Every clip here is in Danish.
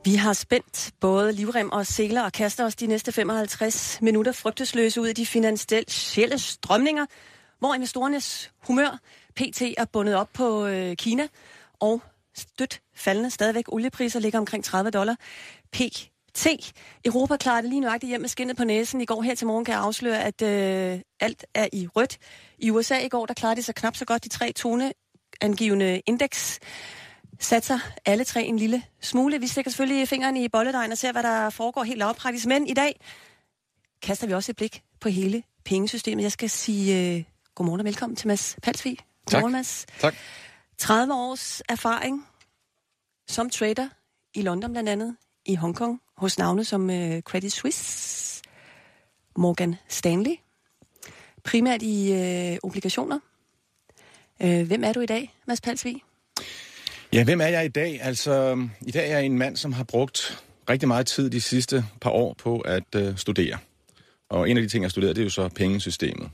Vi har spændt både livrem og seler og kaster os de næste 55 minutter frygtesløse ud i de finansielle strømninger, hvor investorernes humør pt. Er bundet op på Kina, og stødt faldende stadigvæk oliepriser ligger omkring $30 pt. Europa klarer det lige nøjagtigt hjem med skindet på næsen. I går her til morgen kan jeg afsløre, at alt er i rødt. I USA i går, der klarede det sig knap så godt. De 3 toneangivende indeks satser alle 3 en lille smule. Vi stikker selvfølgelig fingeren i bolledejen og ser, hvad der foregår helt lavpraktisk. Men i dag kaster vi også et blik på hele pengesystemet. Jeg skal sige godmorgen og velkommen til Mads Palsvig. Godmorgen, Mads. Tak. 30 års erfaring som trader i London blandt andet, i Hongkong, hos navne som Credit Suisse, Morgan Stanley, primært i obligationer. Hvem er du i dag, Mads Palsvig? Ja, hvem er jeg i dag? Altså, i dag er jeg en mand, som har brugt rigtig meget tid de sidste par år på at studere. Og en af de ting, jeg studerer, det er jo så pengesystemet.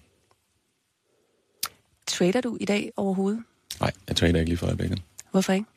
Trader du i dag overhovedet? Nej, jeg trader ikke lige for øjeblikket. Hvorfor ikke?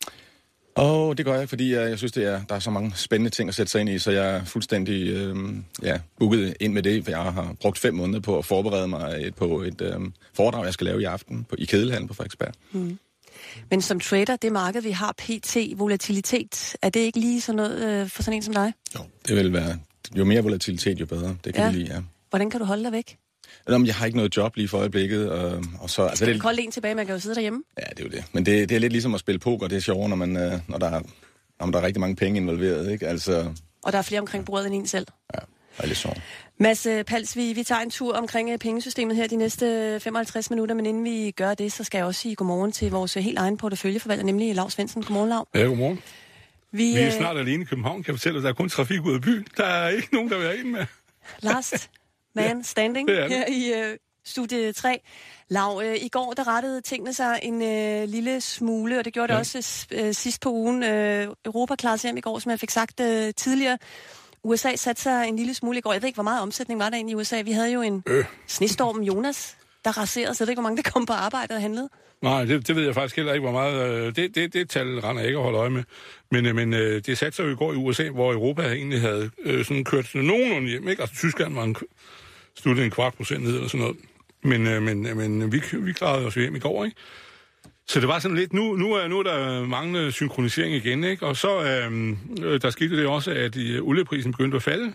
Det gør jeg, fordi jeg synes, der er så mange spændende ting at sætte sig ind i, så jeg er fuldstændig booket ind med det, for jeg har brugt 5 måneder på at forberede mig på et foredrag, jeg skal lave i aften i Kedelhallen på Frederiksberg. Mm. Men som trader, det marked, vi har pt. Volatilitet, er det ikke lige sådan noget for sådan en som dig? Jo, det vil være. Jo mere volatilitet, jo bedre. Det kan vi lide, ja. Hvordan kan du holde dig væk? Jeg har ikke noget job lige for øjeblikket. Og så, altså, det er koldt en tilbage, man kan jo sidde derhjemme. Ja, det er jo det. Men det er lidt ligesom at spille poker. Det er sjovere, når der er rigtig mange penge involveret, ikke? Altså. Og der er flere omkring bordet end en selv. Ja, det er lidt sjovt. Mads Palsvig, vi tager en tur omkring pengesystemet her de næste 55 minutter, men inden vi gør det, så skal jeg også sige godmorgen til vores helt egen porteføljeforvalter, nemlig Lav Svendsen. Godmorgen, Lav. Ja, godmorgen. Vi er snart alene i København, kan jeg fortælle, at der er kun trafik ud af byen. Der er ikke nogen, der vil have en med. Last man standing her i studie 3. Lav, i går der rettede tingene sig en lille smule, og det gjorde det også sidst på ugen. Europa klarede sig hjem i går, som jeg fik sagt tidligere. USA satte sig en lille smule i går. Jeg ved ikke, hvor meget omsætning var der egentlig i USA. Vi havde jo en snestorm Jonas, der raserede, så jeg ved ikke, hvor mange der kom på arbejde og handlede. Nej, det ved jeg faktisk heller ikke, hvor meget. Det tal render ikke at holde øje med. Men det satte sig jo i går i USA, hvor Europa egentlig havde sådan kørt nogenlunde hjem. Ikke? Altså Tyskland var sluttet 0,25% ned eller sådan noget. Men vi klarede os hjem i går, ikke? Så det var sådan lidt, nu er der manglende synkronisering igen, ikke? Og så der skete det også, at olieprisen begyndte at falde,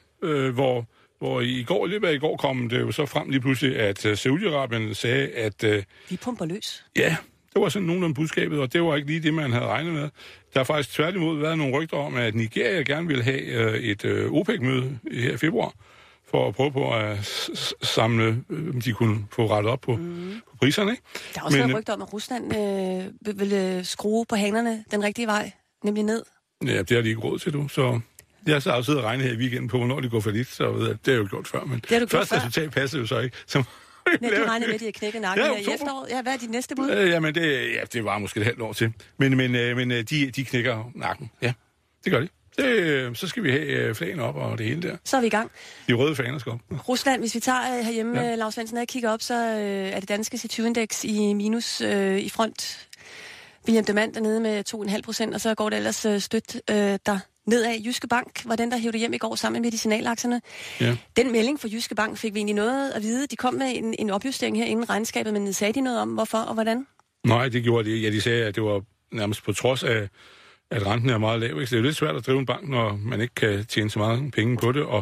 hvor i løbet af i går kom det jo så frem lige pludselig, at Saudi-Arabien sagde, at vi pumper løs. Ja, det var sådan nogenlunde budskabet, og det var ikke lige det, man havde regnet med. Der har faktisk tværtimod været nogle rygter om, at Nigeria gerne ville have et OPEC-møde her i februar, for at prøve på at samle, de kunne få rettet op på priserne, ikke? Der har også været rygter om, at Rusland ville skrue på hanerne den rigtige vej, nemlig ned. Ja, det har de ikke råd til, du. Så jeg har siddet og regnet her i weekenden på, hvornår de går for lidt, så det har jeg jo gjort før. Men første resultat passer jo så ikke. Nej, du regner med, at de har knækket nakken her i efteråret. Ja, hvad er dit næste bud? Jamen, det var måske et halvt år til. Men de knækker nakken. Ja, det gør de. Så skal vi have flagene op og det hele der. Så er vi i gang. De røde faner skal op. Rusland, hvis vi tager herhjemme, Lav Svendsen, og kigger op, så er det danske C20-indeks i minus i front. William Demant er nede med 2,5%, og så går det ellers stødt der nedad. Jyske Bank var den, der hævde hjem i går sammen med medicinalaktierne. Ja. Den melding fra Jyske Bank fik vi egentlig noget at vide. De kom med en opjustering her inden regnskabet, men sagde de noget om, hvorfor og hvordan? Nej, det gjorde de. Ja, de sagde, at det var nærmest på trods af, at renten er meget lav. Så det er jo lidt svært at drive en bank, når man ikke kan tjene så meget penge på det,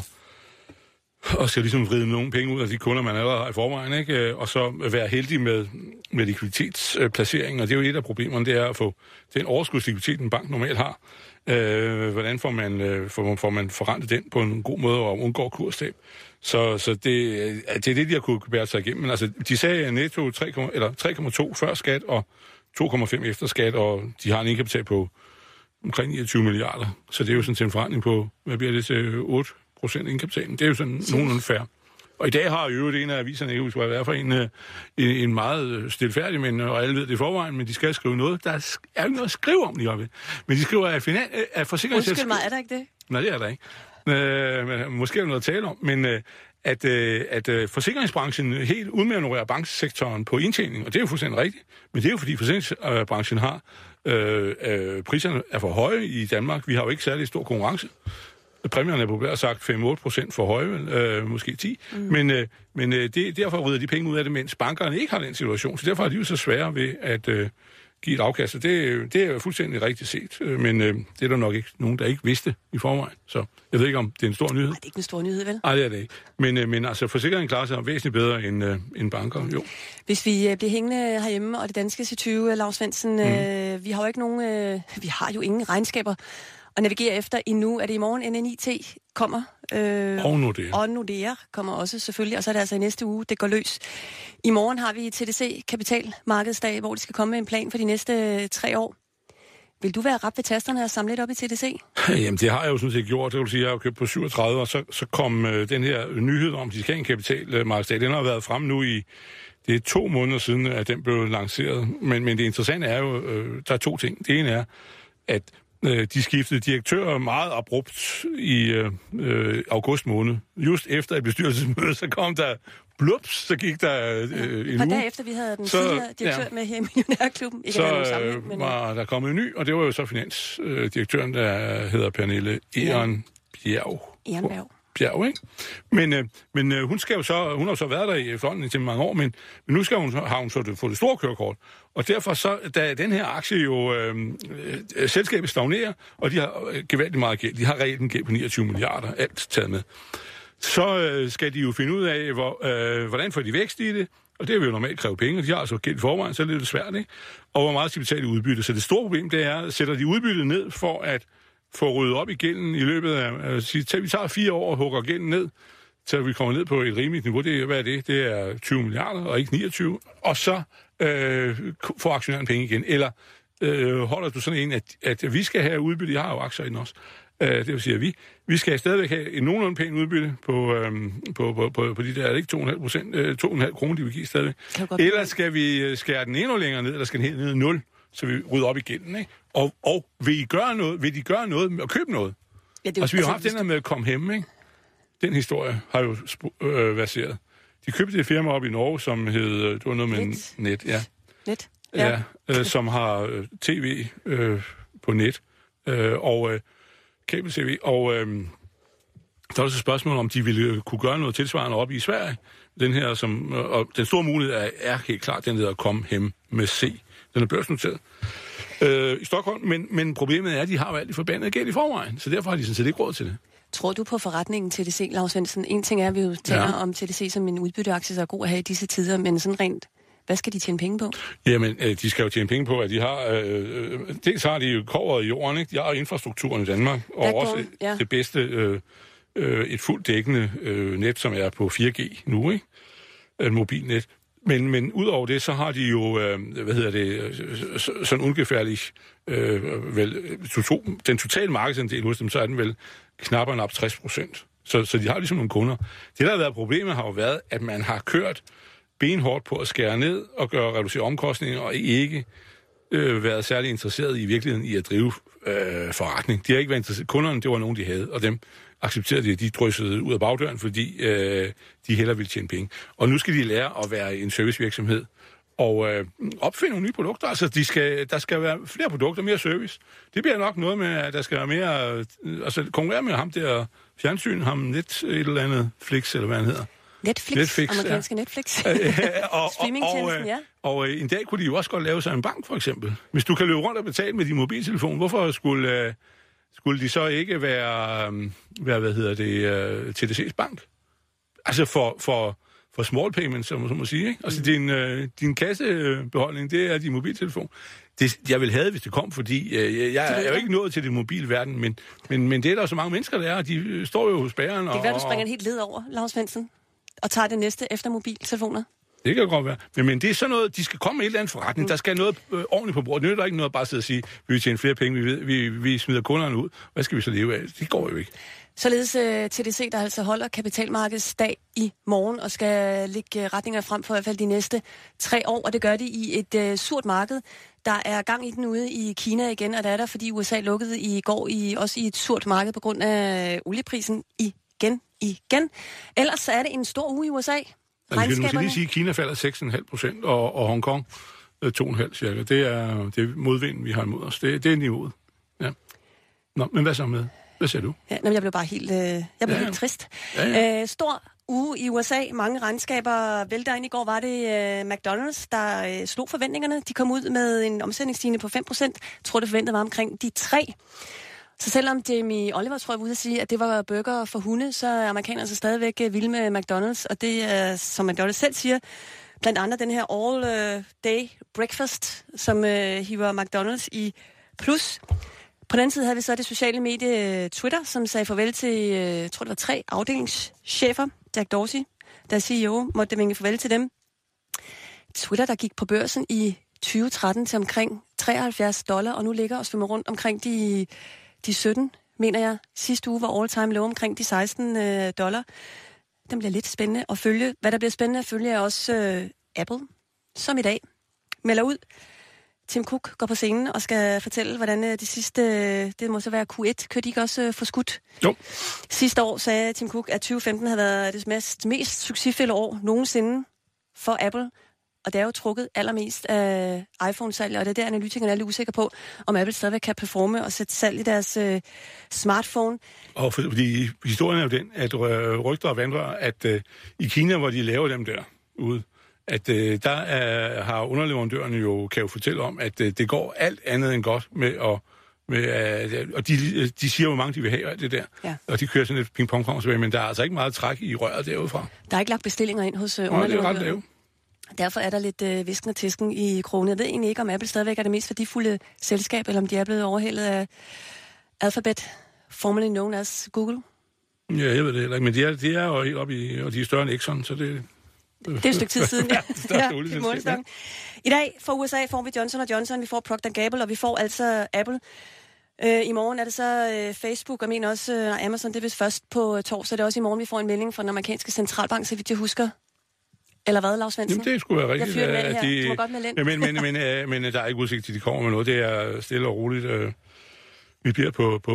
og skal ligesom vride nogle penge ud af de kunder, man allerede har i forvejen, ikke? Og så være heldig med likviditetsplacering. Og det er jo et af problemerne, det er at få den overskudslikviditet, en bank normalt har. Hvordan får man forrentet den på en god måde og undgår kurstab. Så det er det, de har kunne bære sig igennem. Men altså, de sagde netto 3,2 før skat og 2,5 efter skat, og de har en indkapital på omkring 29 milliarder. Så det er jo sådan en forretning på, hvad bliver det til 8% indkapitalen. Det er jo sådan nogenlunde fair. Og i dag har jo en af aviserne, ikke husker, hvad det er for en meget stilfærdig, og alle ved det i forvejen, men de skal skrive noget. Der er jo noget at skrive om lige oppe. Men de skriver, at forsikringsselskab... Undskyld mig, er der ikke det? Nej, det er der ikke. Måske er der noget at tale om, men at forsikringsbranchen helt udmanøvrerer banksektoren på indtjening, og det er jo fuldstændig rigtigt. Men det er jo fordi forsikringsbranchen har priserne er for høje i Danmark. Vi har jo ikke særlig stor konkurrence. Præmierne er populært sagt 5-8% for høje, måske 10. Men derfor rydder de penge ud af det, mens bankerne ikke har den situation. Så derfor er de jo så svære ved at give et afkast. Og det er jo fuldstændig rigtigt set. Men det er der nok ikke nogen, der ikke vidste i forvejen. Så jeg ved ikke, om det er en stor nyhed. Nej, det er ikke en stor nyhed, vel? Nej, det er det ikke. Men altså, forsikringen klarer sig væsentligt bedre end banker, jo. Hvis vi bliver hængende herhjemme, og det danske C20, Lars Svendsen, vi har jo ikke nogen... vi har jo ingen regnskaber at navigere efter endnu. Er det i morgen NNIT kommer? Og Nordea kommer også selvfølgelig, og så er det altså i næste uge, det går løs. I morgen har vi TDC Kapitalmarkedsdag, hvor de skal komme med en plan for de næste 3 år. Vil du være rap ved tasterne og samle lidt op i TDC? Jamen, det har jeg jo sådan set gjort. Det vil sige, jeg har købt på 37, og så kom den her nyhed om, at de skal have en kapitalmarkedsdag. Den har været frem nu i... Det er 2 måneder siden, at den blev lanceret. Men det interessante er jo, der er 2 ting. Det ene er, at de skiftede direktører meget abrupt i august måned. Just efter et bestyrelsesmøde, så kom der blups, så gik der en uge. Der efter vi havde den tidligere direktør med her i Millionærklubben. Ikke så var der kommet en ny, og det var jo så finansdirektøren, der hedder Pernille Ehrenbjerg. Bjerg, ikke? Men hun skal jo så, hun har så været der i efterhånden til mange år, men nu skal har hun så fået det store kørekort. Og derfor så, da den her aktie jo, selskabet stagnerer, og de har gevaldigt meget gæld, de har reelt en gæld på 29 milliarder, alt taget med, så skal de jo finde ud af, hvordan får de vækst i det, og det vil jo normalt kræve penge, og de har altså gæld i forvejen, så er det lidt svært, ikke? Og hvor meget skal de betale i udbytte. Så det store problem, det er, sætter de udbyttet ned for at få ryddet op i gælden i løbet af... vi tager 4 år og hugger gælden ned, til vi kommer ned på et rimeligt niveau. Hvad er det? Det er 20 milliarder, og ikke 29. Og så får aktionæren penge igen. Eller holder du sådan en, at vi skal have udbytte? Jeg har jo aktier i den også. Det vil sige, at vi skal stadigvæk have en nogenlunde pæn udbytte på de der, ikke 2,5 kroner, de vil give stadigvæk. Eller skal vi skære den endnu længere ned, eller skal den helt ned i 0, så vi rydder op i gælden, ikke? Og vil de gøre noget med at købe noget? Ja, vi har haft den her med at komme hjem, ikke? Den historie har jo verseret. De købte et firma op i Norge, som hed... Det var noget med net, ja. Net? Ja, som har tv på net, og kabel-tv, og der var så spørgsmål om, de ville kunne gøre noget tilsvarende op i Sverige. Den her, og den store mulighed er helt klart, den hedder Kom Hem med C. Den er børsnoteret i Stockholm, men problemet er, at de har jo alt forbandet gæld i forvejen, så derfor har de sådan set ikke råd til det. Tror du på forretningen TDC, Lars Svendsen? En ting er, at vi jo taler om TDC som en udbytteaktie, så er god at have i disse tider, men sådan rent, hvad skal de tjene penge på? Jamen, de skal jo tjene penge på, at de har... dels har de jo kobberet i jorden, ikke? De har infrastrukturen i Danmark, og også det bedste, et fuldt dækkende net, som er på 4G nu, ikke? Et mobilnet. Men udover det, så har de jo, sådan ungefærligt, den totale markedsandel hos dem, så er den vel knap 60%. Så de har ligesom nogle kunder. Det, der har været problemet, har jo været, at man har kørt benhårdt på at skære ned og reducere omkostninger, og ikke været særlig interesseret i virkeligheden i at drive forretning. De har ikke været interesseret. Kunderne, det var nogen, de havde, og dem accepterede de, at de dryssede ud af bagdøren, fordi de hellere ville tjene penge. Og nu skal de lære at være en servicevirksomhed og opfinde nogle nye produkter. Altså, der skal være flere produkter, mere service. Det bliver nok noget med, at der skal være mere... konkurrere med ham der fjernsyn, ham et eller andet Flix, eller hvad han hedder. Netflix, amerikanske Netflix. Streamingtjenesten, ja. Og en dag kunne de jo også godt lave sig en bank, for eksempel. Hvis du kan løbe rundt og betale med din mobiltelefon, hvorfor skulle de så ikke være TDC's bank? Altså for small payments, som man må sige, ikke? Altså din kassebeholdning, det er din mobiltelefon. Jeg vil have, hvis det kom, fordi jeg er jo ikke nået til det mobilverden, men det er der så mange mennesker, der er, og de står jo hos bageren. Det kan være, du springer en helt led over, Lars Svendsen, og tager det næste efter mobiltelefoner. Det kan godt være. Men det er sådan noget, de skal komme med et eller andet forretning. Der skal noget ordentligt på bordet. Det er der ikke noget at bare sidde og sige, vi vil tjene flere penge, vi smider kunderne ud. Hvad skal vi så leve af? Det går jo ikke. Således TDC, der altså holder kapitalmarkedsdag i morgen og skal lægge retninger frem for i hvert fald de næste 3 år, og det gør de i et surt marked. Der er gang i den ude i Kina igen, og der er der, fordi USA lukkede i går også i et surt marked på grund af olieprisen igen. igen. Ellers er det en stor uge i USA. Man skal lige sige, at Kina falder 6,5%, og Hongkong 2,5 cirka. Det er modvinden, vi har imod os. Det er niveauet. Ja. Nå, men hvad så med? Hvad siger du? Ja, jeg blev bare helt trist. Ja. Stor uge i USA. Mange regnskaber vælter ind. I går var det McDonald's, der slog forventningerne. De kom ud med en omsætningsstigning på 5%. Jeg tror, det forventede var omkring de 3. Så selvom Jamie Oliver tror jeg var ude at sige, at det var burger for hunde, så er amerikanerne så stadigvæk vilde med McDonald's. Og det er, som McDonald's selv siger, blandt andet den her all-day breakfast, som hiver McDonald's i plus. På den anden side havde vi så det sociale medie Twitter, som sagde farvel til, jeg tror det var 3 afdelingschefer. Jack Dorsey, der er CEO, måtte vinke farvel til dem. Twitter, der gik på børsen i 2013 til omkring $73, og nu ligger og svømmer rundt omkring de 17, mener jeg. Sidste uge var all-time low omkring de $16. Den bliver lidt spændende at følge. Hvad der bliver spændende at følge er også Apple, som i dag melder ud. Tim Cook går på scenen og skal fortælle, hvordan de sidste, det må så være Q1, kører de ikke også for skudt? Jo. Sidste år sagde Tim Cook, at 2015 havde været det mest succesfulde år nogensinde for Apple. Og det er jo trukket allermest af iPhone-salg, og det er der, analytikerne er lidt usikre på, om Apple stadigvæk kan performe og sætte salg i deres smartphone. Og fordi historien er jo den, at rygter og vandrør, at i Kina, hvor de laver dem der ude, at har underleverandørerne jo, kan jo fortælle om, at det går alt andet end godt med at... og de siger, hvor mange de vil have alt det der. Ja. Og de kører sådan et ping-pong frem og tilbage, men der er altså ikke meget træk i røret derudfra. Der er ikke lagt bestillinger ind hos underleverandørerne. Det er ret lavt. Derfor er der lidt visken og tisken i krogen. Jeg ved egentlig ikke, om Apple stadigvæk er det mest værdifulde selskab, eller om de er blevet overhældet af Alphabet, formerly known as Google. Ja, jeg ved det heller ikke, men de er jo helt oppe i, og de er større end Exxon, så det... Det er et stykke tid siden, ja. Ja. I dag for USA får vi Johnson & Johnson, vi får Procter & Gamble, og vi får altså Apple. I morgen er det så Facebook, og mener også Amazon, det er vist først på torsdag. Det er også i morgen, vi får en melding fra den amerikanske centralbank, så vidt jeg husker. Eller hvad, Lars Svendsen? Jamen, det skulle være rigtigt. Jeg fyrer med her. Du må godt med men der er ikke udsigt til, de kommer med noget. Det er stille og roligt. Vi bliver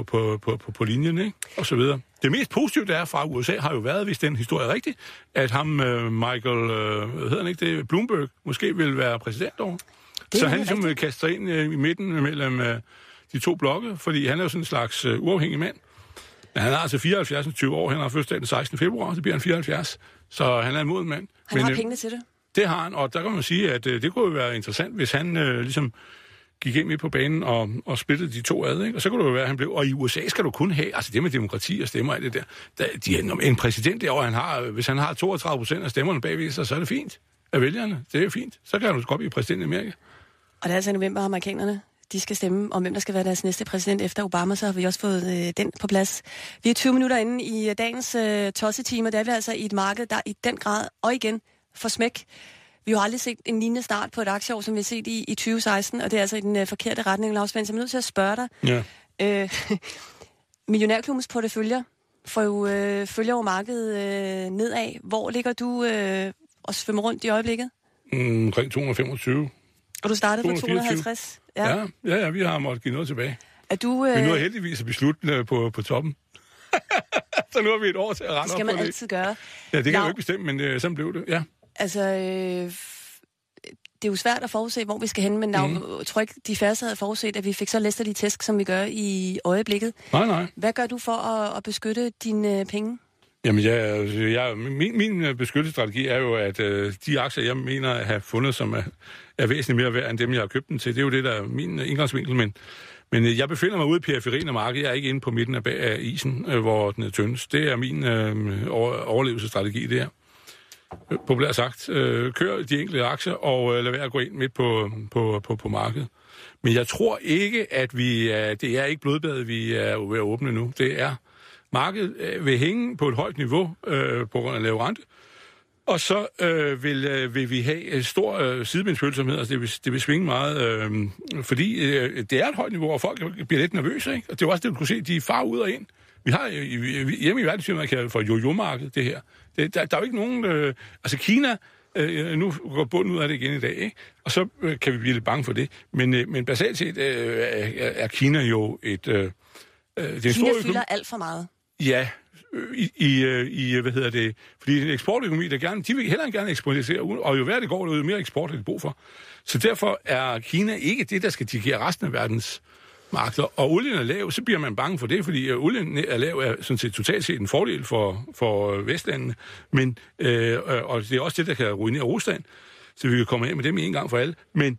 på linjen, ikke? Og så videre. Det mest positive, der er fra USA, har jo været, hvis den historie er rigtig, at ham, Michael, hedder han ikke det, Bloomberg, måske vil være præsident over. Så han ligesom vil kaste sig ind i midten mellem de to blokke, fordi han er jo sådan en slags uafhængig mand. Han er altså 74 20 år, han har fødselsdag den 16. februar, så bliver han 74, så han er en moden mand. Han har pengene til det. Det har han, og der kan man sige, at det kunne jo være interessant, hvis han ligesom gik ind midt på banen og splittede de to ad, ikke? Og så kunne det jo være, at han blev... Og i USA skal du kun have... Altså det med demokrati og stemmer og alt det der. En præsident derovre, hvis han har 32% af stemmerne bagved sig, så er det fint af vælgerne. Det er jo fint. Så kan han jo godt blive præsident i Amerika. Og det er altså i november, amerikanerne. De skal stemme om, hvem der skal være deres næste præsident efter Obama, så har vi også fået den på plads. Vi er 20 minutter inde i dagens tossetime, og der er vi altså i et marked, der i den grad og igen får smæk. Vi har aldrig set en lignende start på et aktieår, som vi har set i 2016, og det er altså i den forkerte retning, Lars Svendsen. Jeg er nødt til at spørge dig. Ja. Millionærklubbens porteføljer følger jo markedet nedad. Hvor ligger du og svømmer rundt i øjeblikket? Omkring 225. Og du startede på 250? Ja, vi har måttet give noget tilbage. Er du, Men nu er heldigvis at beslutte på toppen. Så nu har vi et år til at rende op på det. Det skal man altid gøre. Ja, det kan jeg jo ikke bestemme, men sådan blev det, ja. Altså, det er jo svært at forudse, hvor vi skal hen, men jeg tror ikke, de færreste havde forudset, at vi fik så læsterlige tæsk, som vi gør i øjeblikket. Nej. Hvad gør du for at beskytte dine penge? Jamen, min beskyttelsesstrategi er jo, at de aktier, jeg mener at have fundet, som er væsentligt mere værd end dem, jeg har købt dem til, det er jo det, der er min indgangsvinkel, men jeg befinder mig ude i periferien af markedet. Jeg er ikke inde på midten af isen, hvor den er tyndest. Det er min overlevelsesstrategi, det her. Populært sagt, kør de enkelte aktier og lad være at gå ind midt på markedet. Men jeg tror ikke, at det er ikke blodbadet, vi er ved at åbne nu. Det er markedet vil hænge på et højt niveau på grund af lav rente, og så vil vi have stor sidebindsfølsomhed, altså det vil svinge meget, fordi det er et højt niveau, og folk bliver lidt nervøse, ikke? Og det er også det, du kunne se, de farer ud og ind. Vi har hjemme i verdensfirmaet, kalder det for jojo-markedet, det her. Der er jo ikke nogen... altså Kina, nu går bunden ud af det igen i dag, ikke? Og så kan vi blive lidt bange for det. Men basalt set er Kina jo et... Kina fylder alt for meget. Ja, fordi en eksportøkonomi, de vil hellere gerne eksportere, og jo værre det går, jo mere eksport er det brug for. Så derfor er Kina ikke det, der skal dirigere resten af verdens markeder. Og olien er lav, så bliver man bange for det, fordi olien er lav er sådan set totalt set en fordel for Vestlandene, men, og det er også det, der kan ruinere Rusland, så vi kan komme af med dem en gang for alle. Men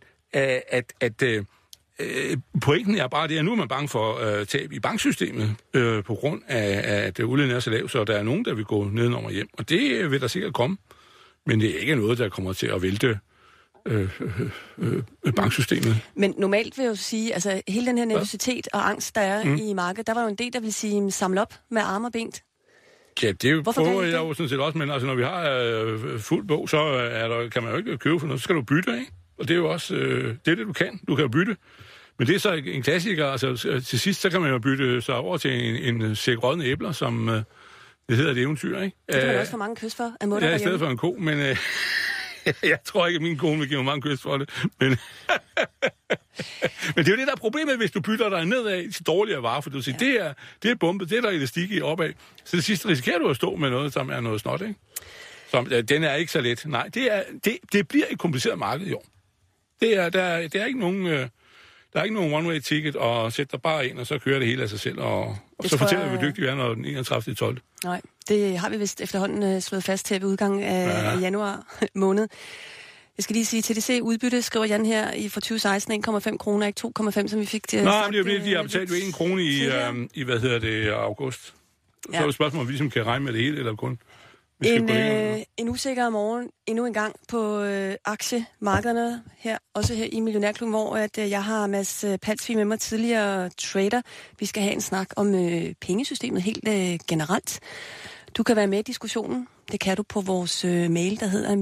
pointen er bare det, at nu er man bange for tab i banksystemet på grund af, at olien er så lav, så der er nogen, der vil gå nedenom og hjem. Og det vil der sikkert komme, men det er ikke noget, der kommer til at vælte banksystemet. Men normalt vil jeg jo sige, altså hele den her nervøsitet og angst, der er i markedet, der var jo en del, der vil sige, samle op med arme og ben. Ja, det prøver jeg jo sådan set også, men altså, når vi har fuld bog, så kan man jo ikke købe for noget, så skal du bytte, ikke? Og det er jo også det, du kan. Du kan jo bytte. Men det er så en klassiker, altså til sidst, så kan man jo bytte sig over til en sæk rådne æbler, som det hedder et eventyr, ikke? Det kan man også få mange kys for. Ja, i stedet for en ko, men jeg tror ikke, at min kone vil give mig mange kys for det. Men men det er jo det, der er problemet, hvis du bytter dig nedad til dårligere varer, for du siger, det er bumpet, det er der elastik i opad. Så det sidste risikerer du at stå med noget, som er noget snot, ikke? Så den er ikke så let. Nej, det bliver et kompliceret marked i år. Der er ikke nogen... Der er ikke nogen one-way ticket, og sæt dig bare ind, og så kører det hele af sig selv, og så fortæller vi, hvor dygtige vi er, når den 31.12. Nej, det har vi vist efterhånden slået fast til ved udgangen af januar måned. Jeg skal lige sige, TDC udbytte, skriver Jan her, for 2016 1,5 kroner, ikke 2,5, som vi fik sagt. Nej, det er jo de har betalt jo 1 krone i august. Ja. Så er det spørgsmål, om vi ligesom kan regne med det hele, eller kun... En usikker morgen endnu en gang på aktiemarkederne her, også her i Millionærklubben, hvor at jeg har Mads Palsvig med mig, tidligere trader. Vi skal have en snak om pengesystemet helt generelt. Du kan være med i diskussionen. Det kan du på vores mail, der hedder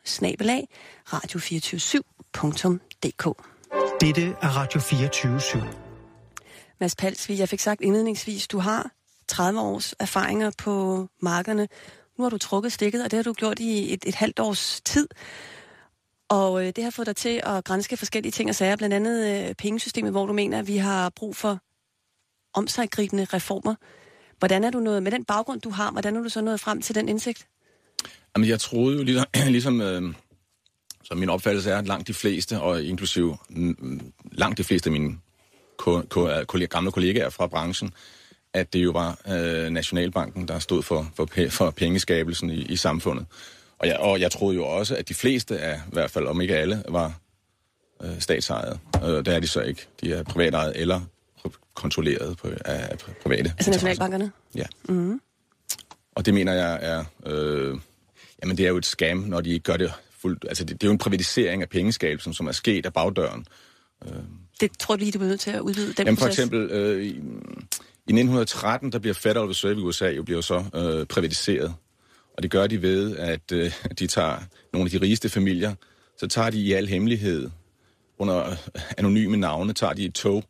mio@radio247.dk. Dette er Radio 24/7. Mads Palsvig, jeg fik sagt indledningsvis, du har 30 års erfaringer på markederne. Nu har du trukket stikket, og det har du gjort i et halvt års tid. Og det har fået dig til at granske forskellige ting og sager, blandt andet pengesystemet, hvor du mener, at vi har brug for omsiggribende reformer. Hvordan er du nået, med den baggrund, du har, hvordan er du så nået frem til den indsigt? Jamen, jeg troede jo ligesom som min opfattelse er, at langt de fleste, og inklusive langt de fleste af mine gamle kollegaer fra branchen, at det jo var Nationalbanken, der stod for pengeskabelsen i samfundet. Og jeg troede jo også, at de fleste af, i hvert fald om ikke alle, var statsejede. Det er de så ikke. De er privatejede eller kontrolleret af private. Altså nationalbankerne? Ja. Mm-hmm. Og det mener jeg er... jamen det er jo et scam, når de ikke gør det fuldt... Altså det er jo en privatisering af pengeskabelsen, som er sket af bagdøren. Det tror du lige, du bliver nødt til at udvide den jamen, proces? For eksempel... I 1913, der bliver Federal Reserve i USA jo bliver så privatiseret. Og det gør de ved, at de tager nogle af de rigeste familier, så tager de i al hemmelighed, under anonyme navne, tager de et tog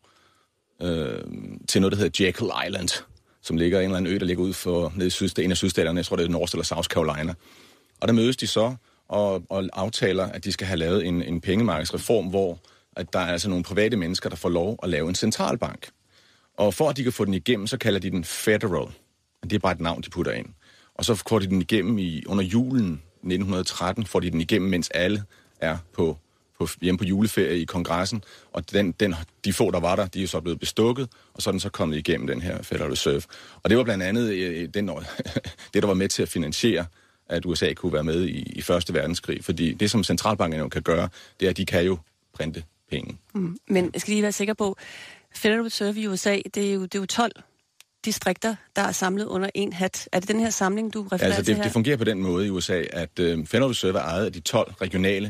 til noget, der hedder Jekyll Island, som ligger en eller anden ø, der ligger ud for en af sydstaterne, jeg tror det er North eller South Carolina. Og der mødes de så og aftaler, at de skal have lavet en pengemarkedsreform, hvor at der er altså nogle private mennesker, der får lov at lave en centralbank. Og for at de kan få den igennem, så kalder de den Federal. Det er bare et navn, de putter ind. Og så får de den igennem under julen 1913, får de den igennem, mens alle er hjemme på juleferie i kongressen. Og de få, der var der, de er så blevet bestukket, og så er den så kommet igennem den her Federal Reserve. Og det var blandt andet det, der var med til at finansiere, at USA kunne være med i Første Verdenskrig. Fordi det, som centralbanken jo kan gøre, det er, at de kan jo printe penge. Men jeg skal lige være sikker på, Federal Reserve i USA, det er jo 12 distrikter, der er samlet under en hat. Er det den her samling, du refererer til her? Det fungerer på den måde i USA, at Federal Reserve er ejet af de 12 regionale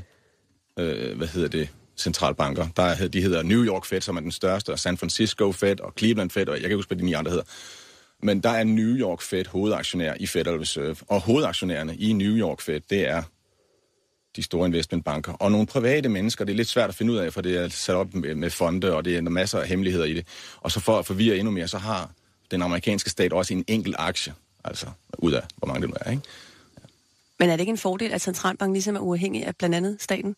centralbanker. De hedder New York Fed, som er den største, og San Francisco Fed, og Cleveland Fed, og jeg kan ikke huske, hvad de 9 andre hedder. Men der er New York Fed hovedaktionær i Federal Reserve, og hovedaktionærerne i New York Fed, det er de store investmentbanker. Og nogle private mennesker, det er lidt svært at finde ud af, for det er sat op med fonde, og det er masser af hemmeligheder i det. Og så for at forvirre endnu mere, så har den amerikanske stat også en enkelt aktie, altså ud af, hvor mange det nu er, ikke? Ja. Men er det ikke en fordel, at centralbanken ligesom er uafhængig af blandt andet staten?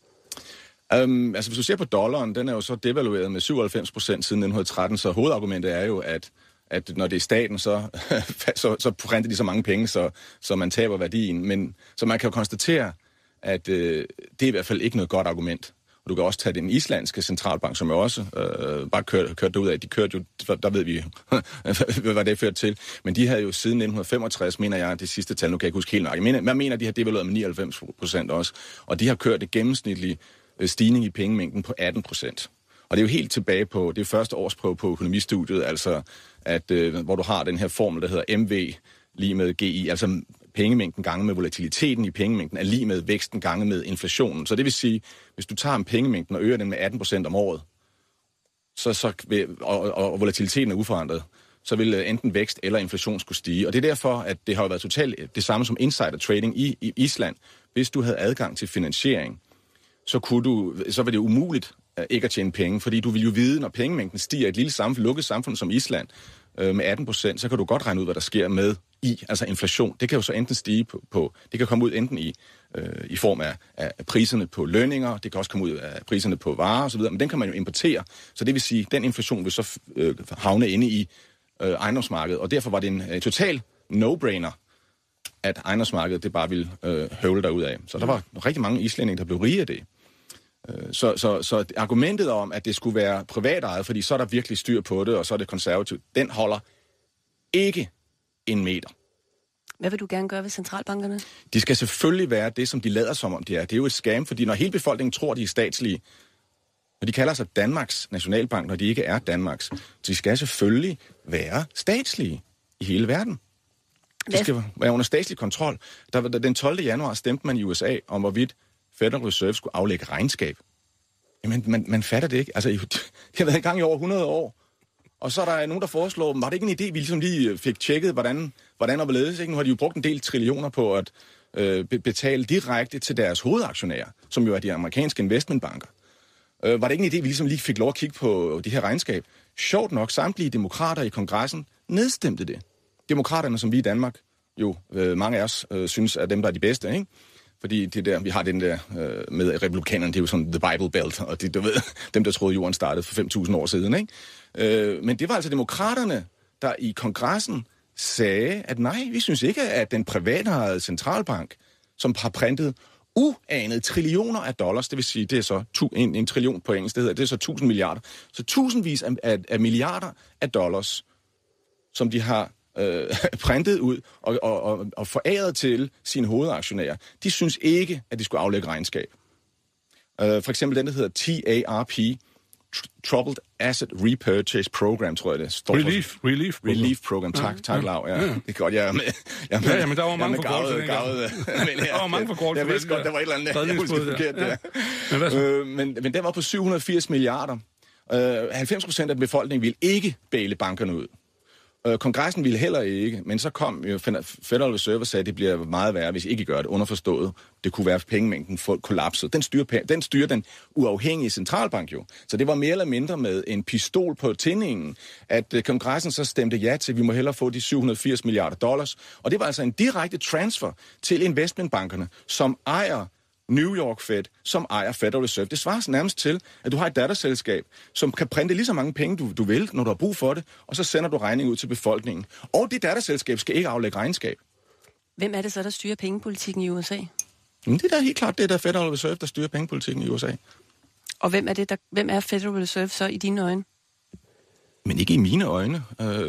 Hvis du ser på dollaren, den er jo så devalueret med 97% siden 1913, så hovedargumentet er jo, at at når det er staten, så printer de så mange penge, så man taber værdien. Men så man kan jo konstatere, at det er i hvert fald ikke noget godt argument. Og du kan også tage den islandske centralbank, som jo også bare kørte derud af. De kørte jo, der ved vi, hvad det førte til. Men de havde jo siden 1965, mener jeg, det sidste tal, nu kan jeg ikke huske helt nok. Man mener, de har devalueret med 99% også. Og de har kørt et gennemsnitlig stigning i pengemængden på 18%. Og det er jo helt tilbage på, det er første årsprøve på økonomistudiet, altså at, hvor du har den her formel, der hedder MV lige med GI, altså pengemængden gange med volatiliteten i pengemængden er lige med væksten gange med inflationen. Så det vil sige, hvis du tager en pengemængden og øger den med 18% om året, og volatiliteten er uforandret, så vil enten vækst eller inflation skulle stige. Og det er derfor, at det har jo været totalt det samme som insider trading i Island. Hvis du havde adgang til finansiering, så var det umuligt ikke at tjene penge, fordi du vil jo vide, når pengemængden stiger i et lille lukket samfund som Island med 18%, så kan du godt regne ud, hvad der sker med altså inflation. Det kan jo så enten stige på det kan komme ud enten i form af priserne på lønninger, det kan også komme ud af priserne på varer osv., men den kan man jo importere. Så det vil sige, at den inflation vil så havne inde i ejendomsmarkedet, og derfor var det en total no-brainer, at ejendomsmarkedet det bare ville høvle derudad. Så der var rigtig mange islændinge, der blev rige af det. Så argumentet om, at det skulle være privatejet, fordi så er der virkelig styr på det, og så er det konservativt, den holder ikke en meter. Hvad vil du gerne gøre ved centralbankerne? De skal selvfølgelig være det, som de lader som om de er. Det er jo et scam, fordi når hele befolkningen tror, de er statslige, og de kalder sig Danmarks Nationalbank, når de ikke er Danmarks, så de skal selvfølgelig være statslige i hele verden. De skal være under statslig kontrol. Den 12. januar stemte man i USA om, hvorvidt Federal Reserve skulle aflægge regnskab. Jamen, man fatter det ikke. Altså, det har været i gang i over 100 år. Og så er der nogen, der foreslår, var det ikke en idé, vi ligesom lige fik tjekket, hvordan og hvorledes, ikke? Nu har de jo brugt en del trillioner på at betale direkte til deres hovedaktionærer, som jo er de amerikanske investmentbanker. Var det ikke en idé, vi ligesom lige fik lov at kigge på de her regnskab? Sjovt nok, samtlige demokrater i kongressen nedstemte det. Demokraterne, som vi i Danmark jo mange af os synes er dem, der er de bedste, ikke? Fordi det der, vi har den der med republikanerne, det er jo sådan The Bible Belt, og det, du ved, dem, der troede, jorden startede for 5.000 år siden, ikke? Men det var altså demokraterne, der i kongressen sagde, at nej, vi synes ikke, at den privatejede centralbank, som har printet uanede trillioner af dollars, det vil sige, det er så en trillion på engelsk, det er så 1000 milliarder, så tusindvis af milliarder af dollars, som de har printet ud og foræret til sine hovedaktionærer, de synes ikke, at de skulle aflægge regnskab. For eksempel den, der hedder TARP, Troubled Asset Repurchase Program, tror jeg det står. Relief Program. Tak, Lav. Ja. Det er godt, jeg er med. Ja, men der var mange forkortelser. Der var mange forkortelser. Jeg vidste godt, der var et eller andet, jeg husker forkert der. Men den var på 780 milliarder. 90% af befolkningen ville ikke bæle bankerne ud. Kongressen ville heller ikke, men så kom jo Federal Reserve og sagde, at det bliver meget værre, hvis I ikke gør det, underforstået. Det kunne være, at pengemængden kollapsede. Den styrer den uafhængige centralbank jo. Så det var mere eller mindre med en pistol på tændingen, at kongressen så stemte ja til, at vi må hellere få de 780 milliarder dollars. Og det var altså en direkte transfer til investmentbankerne, som ejer New York Fed, som ejer Federal Reserve. Det svarer nærmest til, at du har et datterselskab, som kan printe lige så mange penge, du vil, når du har brug for det, og så sender du regningen ud til befolkningen. Og det datterselskab skal ikke aflægge regnskab. Hvem er det så, der styrer pengepolitikken i USA? Det er da helt klart, det er Federal Reserve, der styrer pengepolitikken i USA. Og hvem er Federal Reserve så i dine øjne? Men ikke i mine øjne.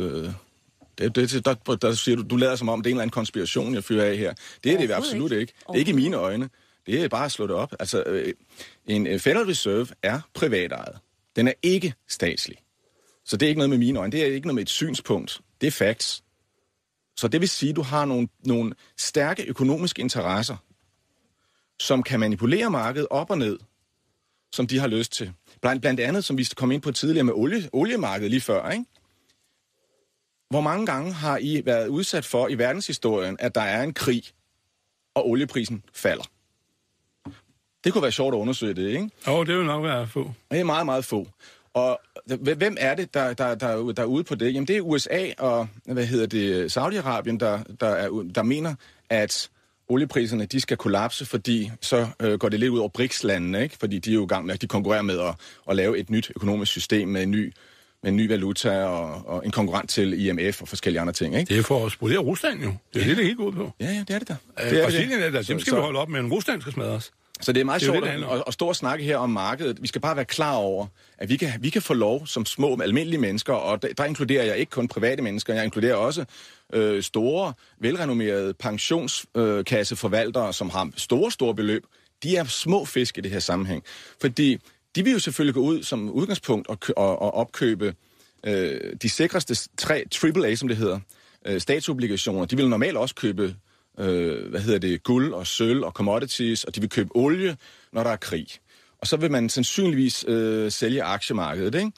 Der siger du lader som om, det er en eller anden konspiration, jeg fyrer af her. Det er det absolut ikke. Det er ikke i mine øjne. Det er bare at slå det op. Altså, en Federal Reserve er privatejet. Den er ikke statslig. Så det er ikke noget med mine øjne. Det er ikke noget med et synspunkt. Det er facts. Så det vil sige, at du har nogle stærke økonomiske interesser, som kan manipulere markedet op og ned, som de har lyst til. Blandt andet, som vi kom ind på tidligere med oliemarkedet lige før, ikke? Hvor mange gange har I været udsat for i verdenshistorien, at der er en krig, og olieprisen falder? Det kunne være sjovt at undersøge det, ikke? Det vil nok være få. Det er meget, meget få. Og hvem er det, der er ude på det? Jamen, det er USA og, Saudi-Arabien, der mener, at oliepriserne, de skal kollapse, fordi så går det lidt ud over BRICS-landene, ikke? Fordi de er jo i gang med, at de konkurrerer med at lave et nyt økonomisk system med en ny valuta og en konkurrent til IMF og forskellige andre ting, ikke? Det er for at spolere Rusland jo. Det er det helt godt på. Ja, det er det da. Brasilien er der. Dem skal vi holde op med, men Rusland skal smadres. Så det er meget sjovt at stå og snakke her om markedet. Vi skal bare være klar over, at vi kan få lov som små, almindelige mennesker, og der inkluderer jeg ikke kun private mennesker, jeg inkluderer også store, velrenommerede pensionskasseforvaltere, som har store beløb. De er små fisk i det her sammenhæng. Fordi de vil jo selvfølgelig gå ud som udgangspunkt og opkøbe de sikreste AAA, som det hedder, statsobligationer. De vil normalt også købe guld og sølv og commodities, og de vil købe olie, når der er krig. Og så vil man sandsynligvis sælge aktiemarkedet, ikke?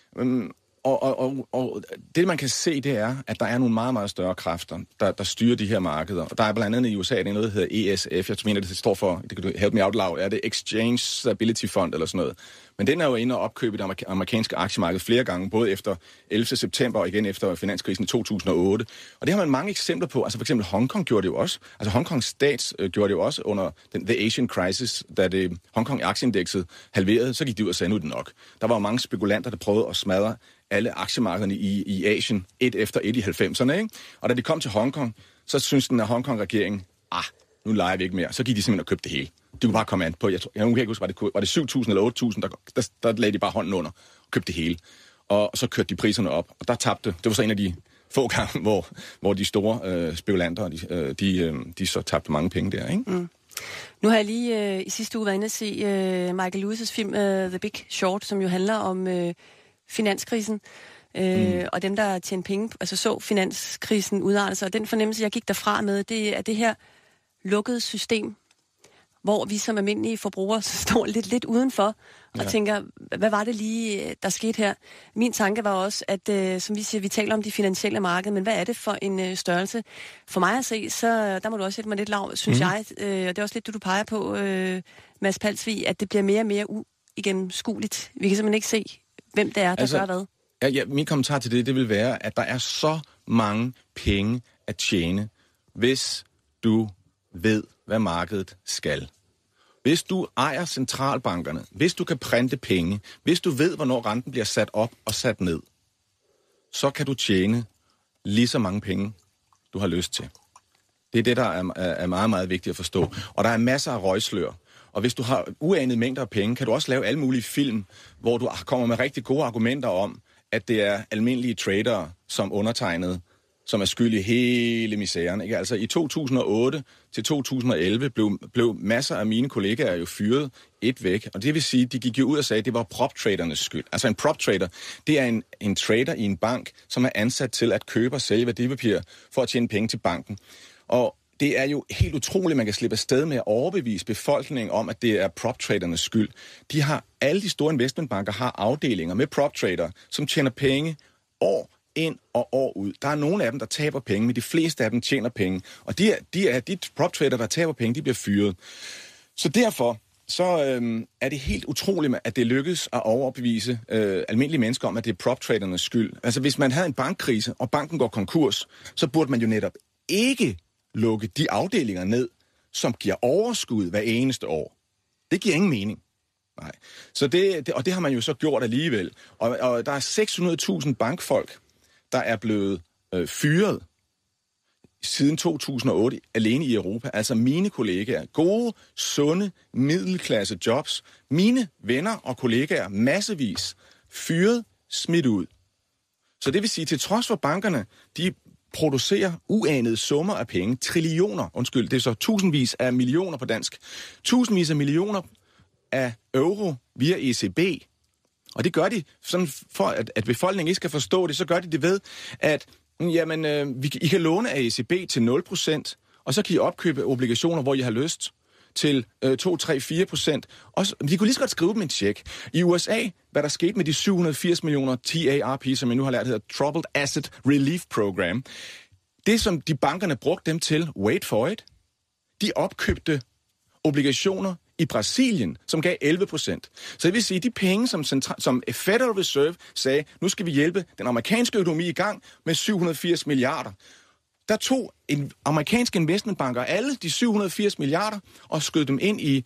Og det, man kan se, det er, at der er nogle meget, meget større kræfter, der styrer de her markeder. Og der er blandt andet i USA, det er noget, der hedder ESF. Jeg mener, det står for, det kan du help me out loud, er det Exchange Stability Fund eller sådan noget. Men den er jo inde og opkøbe det amerikanske aktiemarked flere gange, både efter 11. september og igen efter finanskrisen i 2008. Og det har man mange eksempler på. Altså for eksempel Hongkong gjorde det jo også. Altså Hongkongs stat gjorde det jo også under The Asian Crisis, da det Hongkong-aktieindekset halverede, så gik de ud og sagde, nu er det nok. Der var jo mange spekulanter, der prøvede at smadre alle aktiemarkederne i Asien, et efter et i 90'erne, ikke? Og da de kom til Hongkong, så syntes den af Hongkong-regeringen, nu leger vi ikke mere. Så gik de simpelthen og købte det hele. De kunne bare komme an på, jeg kan ikke huske, var det 7.000 eller 8.000, der lagde de bare hånden under og købte det hele. Og så kørte de priserne op, og der tabte, det var så en af de få gange, hvor de store spekulanter, de så tabte mange penge der, ikke? Mm. Nu har jeg lige i sidste uge været inde at se Michael Lewis' film The Big Short, som jo handler om finanskrisen, og dem, der tjener penge, altså så finanskrisen udarte sig. Og den fornemmelse, jeg gik derfra med, det er det her lukkede system, hvor vi som almindelige forbrugere står lidt udenfor og tænker, hvad var det lige, der skete her? Min tanke var også, at som vi siger, vi taler om de finansielle markeder, men hvad er det for en størrelse? For mig at se, så der må du også sætte mig lidt lav, synes jeg, og det er også lidt det, du peger på, Mads Palsvig, at det bliver mere og mere uigennemskueligt. Vi kan simpelthen ikke se, hvem det er, der gør hvad. Ja, min kommentar til det vil være, at der er så mange penge at tjene, hvis du ved, hvad markedet skal. Hvis du ejer centralbankerne, hvis du kan printe penge, hvis du ved, hvornår renten bliver sat op og sat ned, så kan du tjene lige så mange penge, du har lyst til. Det er det, der er meget, meget vigtigt at forstå. Og der er masser af røgslør. Og hvis du har uanede mængder af penge, kan du også lave alle mulige film, hvor du kommer med rigtig gode argumenter om, at det er almindelige tradere, som undertegnede, som er skyld i hele misæren. Ikke? Altså i 2008 til 2011 blev masser af mine kollegaer jo fyret et væk. Og det vil sige, de gik jo ud og sagde, at det var prop-tradernes skyld. Altså en prop-trader, det er en trader i en bank, som er ansat til at købe og sælge værdipapirer for at tjene penge til banken. Og det er jo helt utroligt, man kan slippe afsted med at overbevise befolkningen om, at det er prop-tradernes skyld. Alle de store investmentbanker har afdelinger med prop-trader, som tjener penge år ind og år ud. Der er nogle af dem, der taber penge, men de fleste af dem tjener penge. Og de prop-trader, der taber penge, de bliver fyret. Så derfor er det helt utroligt, at det lykkes at overbevise almindelige mennesker om, at det er prop-tradernes skyld. Altså hvis man havde en bankkrise, og banken går konkurs, så burde man jo netop ikke lukke de afdelinger ned, som giver overskud hver eneste år. Det giver ingen mening. Nej. Så det har man jo så gjort alligevel. Og der er 600.000 bankfolk, der er blevet fyret siden 2008 alene i Europa. Altså mine kollegaer. Gode, sunde, middelklasse jobs. Mine venner og kollegaer massevis fyret, smidt ud. Så det vil sige, til trods for bankerne, de producerer uanede summer af penge, det er så tusindvis af millioner på dansk, tusindvis af millioner af euro via ECB. Og det gør de, sådan for at befolkningen ikke skal forstå det, så gør de det ved, at I kan låne af ECB til 0%, og så kan I opkøbe obligationer, hvor I har lyst, til 2, 3, 4%. Og de kunne lige så godt skrive dem en check. I USA, hvad der skete med de 780 millioner TARP, som jeg nu har lært hedder Troubled Asset Relief Program, det som de bankerne brugte dem til, wait for it, de opkøbte obligationer i Brasilien, som gav 11%. Så det vil sige, de penge, som Federal Reserve sagde, nu skal vi hjælpe den amerikanske økonomi i gang med 780 milliarder. Der tog amerikanske investmentbanker alle de 780 milliarder og skød dem ind i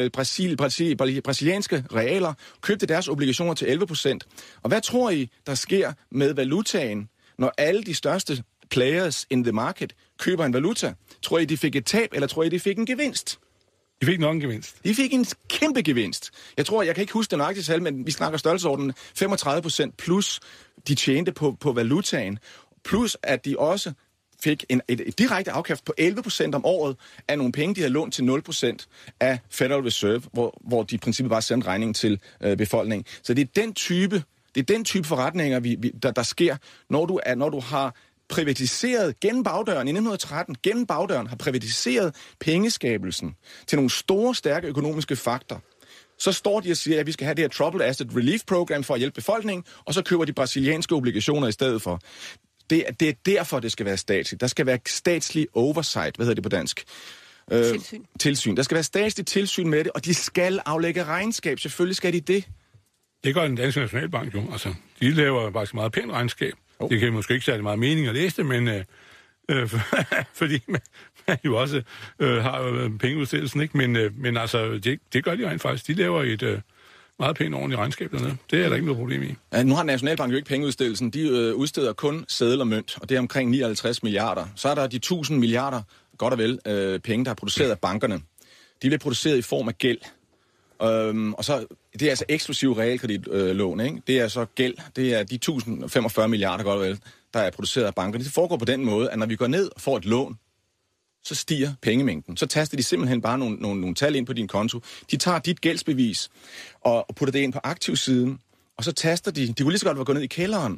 brasilianske realer, købte deres obligationer til 11%. Og hvad tror I, der sker med valutaen, når alle de største players in the market køber en valuta? Tror I, de fik et tab, eller tror I, de fik en gevinst? De fik nok en gevinst. De fik en kæmpe gevinst. Jeg kan ikke huske det nøjagtige tal, men vi snakker størrelsesordenen 35% plus de tjente på valutaen. Plus at de også fik et direkte afkast på 11% om året af nogle penge, de havde lånt til 0% af Federal Reserve, hvor de i princippet bare sendte regningen til befolkningen. Så det er den type forretninger, der sker, når du har privatiseret gennem bagdøren i 1913, har privatiseret pengeskabelsen til nogle store, stærke økonomiske faktorer. Så står de og siger, at vi skal have det her Troubled Asset Relief Program for at hjælpe befolkningen, og så køber de brasilianske obligationer i stedet for. Det er derfor, det skal være statsligt. Der skal være statslig oversight. Hvad hedder det på dansk? Tilsyn. Der skal være statsligt tilsyn med det, og de skal aflægge regnskab. Selvfølgelig skal de det. Det gør den danske nationalbank jo. Altså, de laver faktisk meget pænt regnskab. Det kan måske ikke særlig meget mening at læse det, men fordi man jo også har pengeudstedelsen, ikke? Men altså, det gør de rent faktisk. De laver et meget pænt ordentligt regnskab dernede. Det er der ikke noget problem i. Ja, nu har Nationalbank jo ikke pengeudstedelsen. De udsteder kun seddel og mønt, og det er omkring 59 milliarder. Så er der de 1000 milliarder, godt og vel, penge, der er produceret af bankerne. De bliver produceret i form af gæld. Og så, det er altså eksklusiv realkreditlån, ikke? Det er så gæld. Det er de 1045 milliarder, godt og vel, der er produceret af bankerne. Det foregår på den måde, at når vi går ned og får et lån, så stiger pengemængden. Så taster de simpelthen bare nogle tal ind på din konto. De tager dit gældsbevis og putter det ind på aktivsiden, og så taster de kunne lige så godt være gået ned i kælderen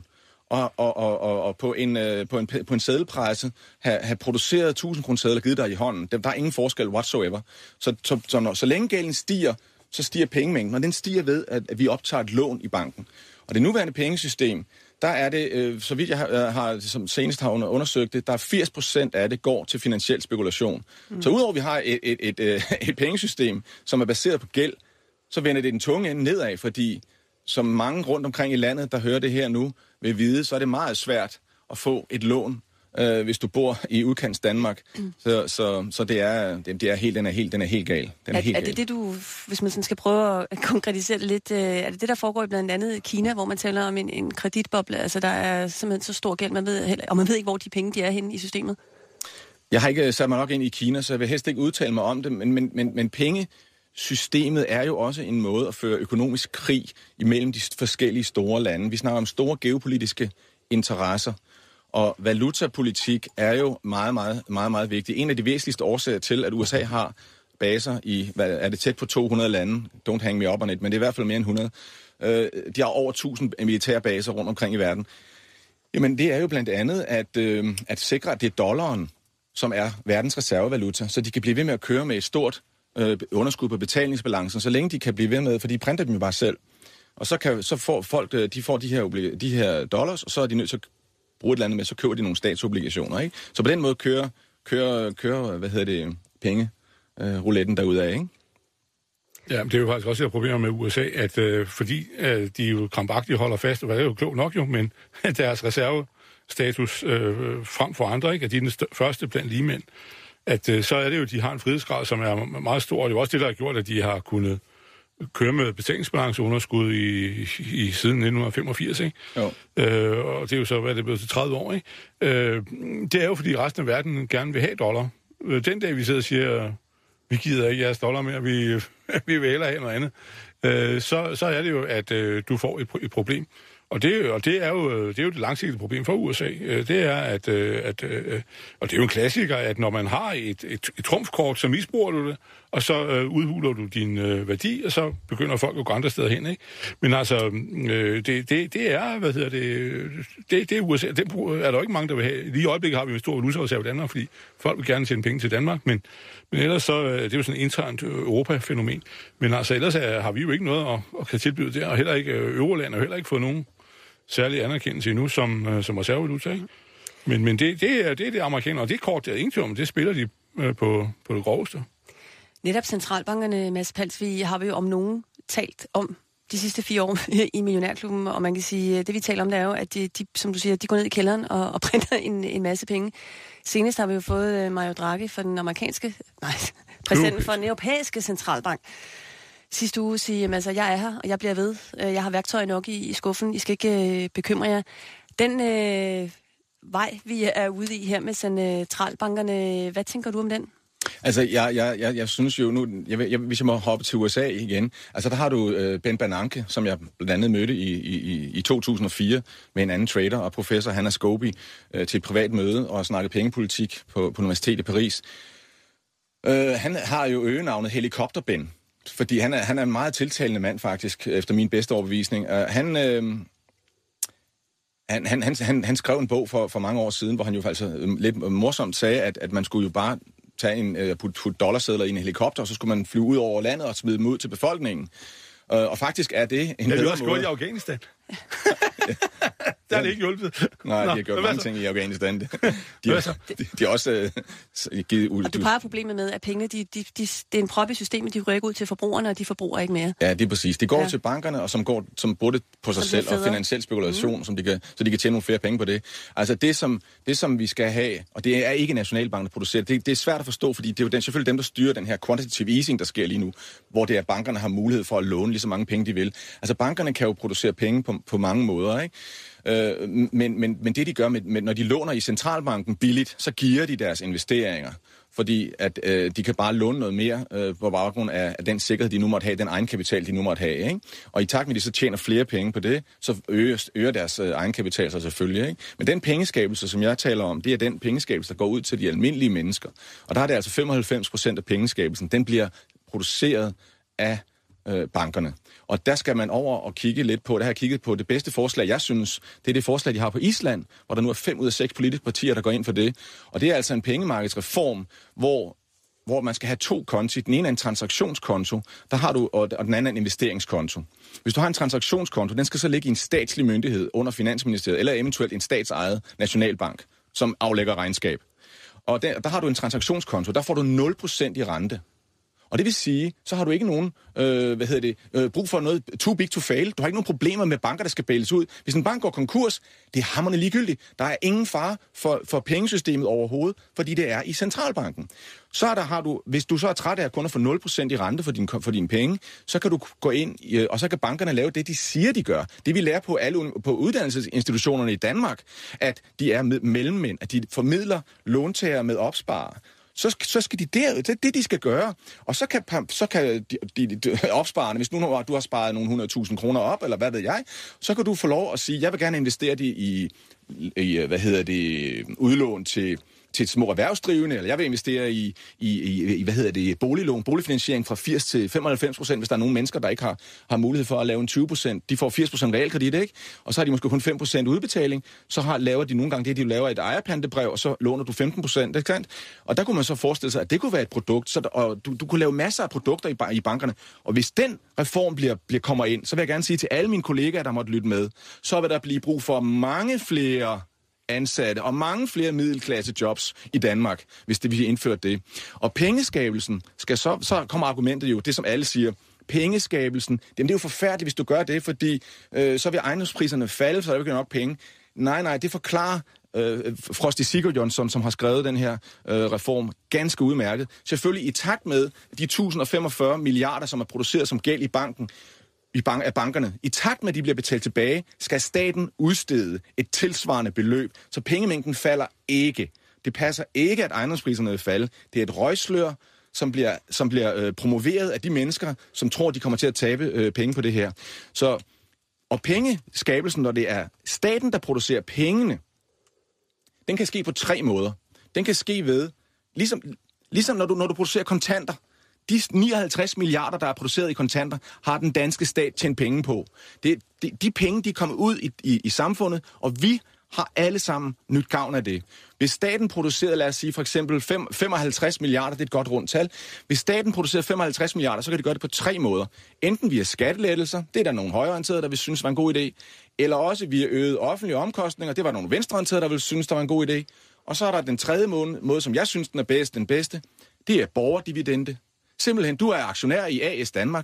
og på en seddelpresse have produceret 1000 kroner sedler og givet dig i hånden. Der er ingen forskel whatsoever. Så længe gælden stiger, så stiger pengemængden, og den stiger ved, at vi optager et lån i banken. Og det nuværende pengesystem, der er det, så vidt jeg har som senest har undersøgt det, der er 80% af det går til finansiel spekulation. Så udover at vi har et pengesystem, som er baseret på gæld, så vender det den tunge ende nedad, fordi som mange rundt omkring i landet, der hører det her nu, vil vide, så er det meget svært at få et lån, hvis du bor i udkants Danmark. Så den er helt gal. Er det du, hvis man sådan skal prøve at konkretisere det lidt, er det der foregår i blandt andet Kina, hvor man taler om en kreditboble? Altså der er simpelthen så stor gæld, man ved ikke, hvor de penge de er henne i systemet? Jeg har ikke sat mig nok ind i Kina, så jeg vil helst ikke udtale mig om det, men pengesystemet er jo også en måde at føre økonomisk krig imellem de forskellige store lande. Vi snakker om store geopolitiske interesser. Og valutapolitik er jo meget, meget, meget, meget vigtig. En af de væsentligste årsager til, at USA har baser i, er det tæt på 200 lande, don't hang me up on it, men det er i hvert fald mere end 100. De har over 1000 militære baser rundt omkring i verden. Jamen det er jo blandt andet at sikre, at det er dollaren, som er verdens reservevaluta, så de kan blive ved med at køre med et stort underskud på betalingsbalancen, så længe de kan blive ved med, for de printer dem jo bare selv. Og så får folk, de får de her dollars, og så er de nødt til at bruge et eller andet med, så køber de nogle statsobligationer, ikke? Så på den måde kører pengerouletten derudad, ikke? Ja, det er jo faktisk også et problem med USA, at fordi de jo krampagtigt holder fast, og det er jo klogt nok jo, men deres reservestatus frem for andre, ikke? At de er den første blandt ligemænd, at så er det jo, at de har en frihedsgrad, som er meget stor, og det er også det, der har gjort, at de har kunnet køre med betalingsbalanceunderskud i siden 1985, ikke? Jo. Og det er jo så, hvad det er blevet til 30 år, ikke? Det er jo, fordi resten af verden gerne vil have dollar. Den dag, vi sidder og siger, vi gider ikke jeres dollar mere, vi vil hellere have noget andet, så er det jo, at du får et problem. Og det er jo det langsigtede problem for USA. Det er, at og det er jo en klassiker, at når man har et trumfkort, så misbruger du det, og så udhuler du din værdi, og så begynder folk at gå andre steder hen, ikke? Men altså, det er, det er USA. Det er der ikke mange, der vil have. Lige i øjeblikket har vi en stor valutareserve i Danmark, fordi folk vil gerne tjene penge til Danmark, men ellers så det er jo sådan et internt Europa-fænomen. Men altså, ellers har vi jo ikke noget at kan tilbyde der, og heller ikke Euroland har heller ikke fået nogen særlig anerkendelse endnu som reservevaluta, ikke? Men det er det amerikanere, og det kort, der er ingen tvivl om, det spiller de på det groveste. Netop centralbankerne, Mads Palsvig, har vi jo om nogen talt om de sidste 4 år i Millionærklubben, og man kan sige, det vi taler om, det er jo, at de som du siger, de går ned i kælderen og printer en masse penge. Senest har vi jo fået Mario Draghi for den præsidenten for den europæiske centralbank. Sidste uge sige, altså jeg er her, og jeg bliver ved. Jeg har værktøj nok i skuffen. I skal ikke bekymre jer. Den vej, vi er ude i her med centralbankerne, hvad tænker du om den? Altså, jeg synes jo nu, hvis jeg må hoppe til USA igen, altså der har du Ben Bernanke, som jeg blandt andet mødte i 2004 med en anden trader og professor Hannah Scobie til et privat møde og snakkede pengepolitik på Universitetet i Paris. Han har jo øgenavnet Helikopter-Ben, fordi han er en meget tiltalende mand faktisk, efter min bedste overbevisning. Han skrev en bog for mange år siden, hvor han jo altså lidt morsomt sagde, at man skulle jo bare tage putte dollarsedler i en helikopter, og så skulle man flyve ud over landet og smide dem ud til befolkningen. Og faktisk er er en bedre måde. Det er også gået i Afghanistan. Det har det ikke hjulpet. Nej, de har gjort mange ting i Afghanistan. De har også givet ud. Og du peger problemet med, at pengene, det er en prop i systemet, de rykker ud til forbrugerne, og de forbruger ikke mere. Ja, det er præcis. De går til bankerne, og som bruger det på sig selv, og finansiel spekulation, så de kan tjene nogle flere penge på det. Altså det, som vi skal have, og det er ikke Nationalbanken, der producerer det er svært at forstå, fordi det er jo selvfølgelig dem, der styrer den her quantitative easing, der sker lige nu, hvor det er, bankerne har mulighed for at låne lige så mange penge, de vil. Altså bankerne kan jo producere penge på mange måder, ikke? Men det, de gør, når de låner i centralbanken billigt, så giver de deres investeringer. Fordi at de kan bare låne noget mere på baggrund af den sikkerhed, de nu måtte have, den egenkapital, de nu måtte have. Ikke? Og i takt med, at de så tjener flere penge på det, så øger deres egenkapital sig selvfølgelig. Ikke? Men den pengeskabelse, som jeg taler om, det er den pengeskabelse, der går ud til de almindelige mennesker. Og der er det altså 95% af pengeskabelsen, den bliver produceret af bankerne. Og der skal man over og kigge lidt på, der har jeg kigget på det bedste forslag, jeg synes, det er det forslag, de har på Island, hvor der nu er 5 ud af 6 politiske partier, der går ind for det. Og det er altså en pengemarkedsreform, hvor man skal have 2 konti. Den ene er en transaktionskonto, der har du, og den anden er en investeringskonto. Hvis du har en transaktionskonto, den skal så ligge i en statslig myndighed under Finansministeriet, eller eventuelt en statsejet nationalbank, som aflægger regnskab. Og der har du en transaktionskonto, der får du 0% i rente. Og det vil sige, så har du ikke nogen brug for noget too big to fail. Du har ikke nogen problemer med banker, der skal bailes ud. Hvis en bank går konkurs, det er hamrende ligegyldigt. Der er ingen fare for pengesystemet overhovedet, fordi det er i centralbanken. Så har du, hvis du så er træt af kun at få 0% i rente for dine penge, så kan du gå ind, og så kan bankerne lave det, de siger, de gør. Det vi lærer på uddannelsesinstitutionerne i Danmark, at de er mellemmænd, at de formidler låntagere med opsparere. Så skal de det de skal gøre. Og så kan de opsparerne, hvis nu du har sparet nogle 100.000 kroner op, eller hvad ved jeg, så kan du få lov at sige, jeg vil gerne investere det i udlån til små erhvervsdrivende, eller jeg vil investere i boliglån, boligfinansiering fra 80 til 95%, hvis der er nogle mennesker, der ikke har mulighed for at lave en 20%. De får 80% realkredit, ikke? Og så har de måske kun 5% udbetaling. Så laver de nogle gange det, de laver et ejerpantebrev, og så låner du 15%, ikke sandt? Og der kunne man så forestille sig, at det kunne være et produkt, og du kunne lave masser af produkter i bankerne. Og hvis den reform kommer ind, så vil jeg gerne sige til alle mine kollegaer, der måtte lytte med, så vil der blive brug for mange flere ansatte og mange flere middelklasse jobs i Danmark, hvis det bliver indført det. Og pengeskabelsen skal så kommer argumentet jo, det som alle siger, pengeskabelsen, det er jo forfærdeligt, hvis du gør det, fordi så vil ejendomspriserne falde, så er der ikke nok penge. Nej, det forklarer Frosti Sigurjonsson, som har skrevet den her reform, ganske udmærket. Selvfølgelig i takt med de 1045 milliarder, som er produceret som gæld i banken, af bankerne. I takt med, at de bliver betalt tilbage, skal staten udstede et tilsvarende beløb, så pengemængden falder ikke. Det passer ikke, at ejendomspriserne vil falde. Det er et røgslør, som bliver promoveret af de mennesker, som tror, de kommer til at tabe penge på det her. Og pengeskabelsen, når det er staten, der producerer pengene, den kan ske på 3 måder. Den kan ske ved, ligesom når du producerer kontanter. De 59 milliarder, der er produceret i kontanter, har den danske stat tjent penge på. De penge, de er kommet ud i samfundet, og vi har alle sammen nyt gavn af det. Hvis staten producerede, lad os sige for eksempel 55 milliarder, det er et godt rundt tal. Hvis staten producerer 55 milliarder, så kan de gøre det på 3 måder. Enten via skattelettelser, det er der nogle højreorienterede, der vil synes var en god idé, eller også via øget offentlige omkostninger, det var nogle venstreorienterede, der vil synes, der var en god idé. Og så er der den tredje måde, som jeg synes, den er den bedste, det er borgerdividende. Simpelthen, du er aktionær i AS Danmark,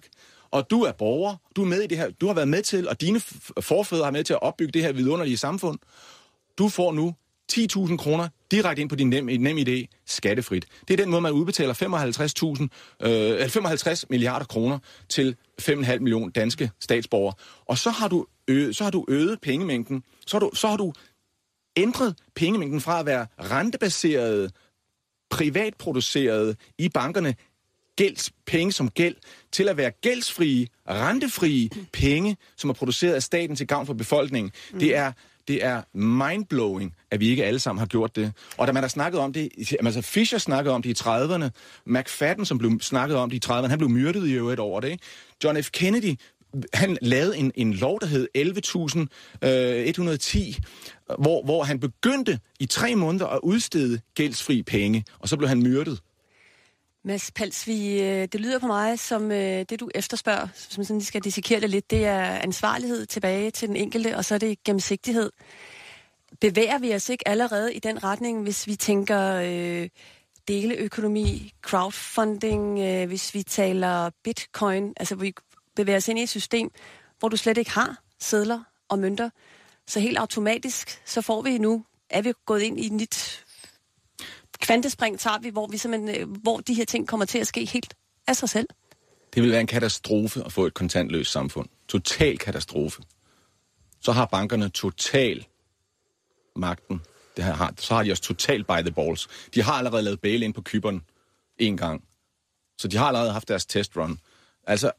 og du er borger, du er med i det her, du har været med til, og dine forfædre har med til at opbygge det her vidunderlige samfund. Du får nu 10.000 kroner direkte ind på din NemID skattefrit. Det er den måde, man udbetaler 55 milliarder kroner til 5,5 millioner danske statsborgere. Og så har du øget pengemængden. Så har du ændret pengemængden fra at være rentebaseret, privatproduceret i bankerne, penge som gæld, til at være gældsfrie, rentefrie penge, som er produceret af staten til gavn for befolkningen. Det er mindblowing, at vi ikke alle sammen har gjort det. Og da man har snakket om det, altså Fisher snakkede om det i 30'erne, McFadden, som blev snakket om det i 30'erne, han blev myrdet i øvrigt over det, ikke? John F. Kennedy, han lavede en lov, der hed 11.110, hvor han begyndte i 3 måneder at udstede gældsfri penge, og så blev han myrdet. Mads Palsvig, det lyder på mig som det, du efterspørger, som sådan, de skal dissekere det lidt, det er ansvarlighed tilbage til den enkelte, og så er det gennemsigtighed. Bevæger vi os ikke allerede i den retning, hvis vi tænker deleøkonomi, crowdfunding, hvis vi taler bitcoin, altså vi bevæger os ind i et system, hvor du slet ikke har sedler og mønter, så helt automatisk, så får vi nu, er vi gået ind i et nyt kvantespring tager vi, hvor de her ting kommer til at ske helt af sig selv. Det vil være en katastrofe at få et kontantløst samfund. Total katastrofe. Så har bankerne total magten. Så har de også total by the balls. De har allerede lavet bail-in på Cypern 1 gang. Så de har allerede haft deres testrun. Altså,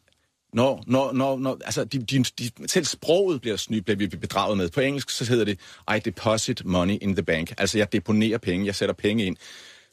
selv sproget bliver vi bedraget med. På engelsk så hedder det, I deposit money in the bank. Altså, jeg deponerer penge, jeg sætter penge ind.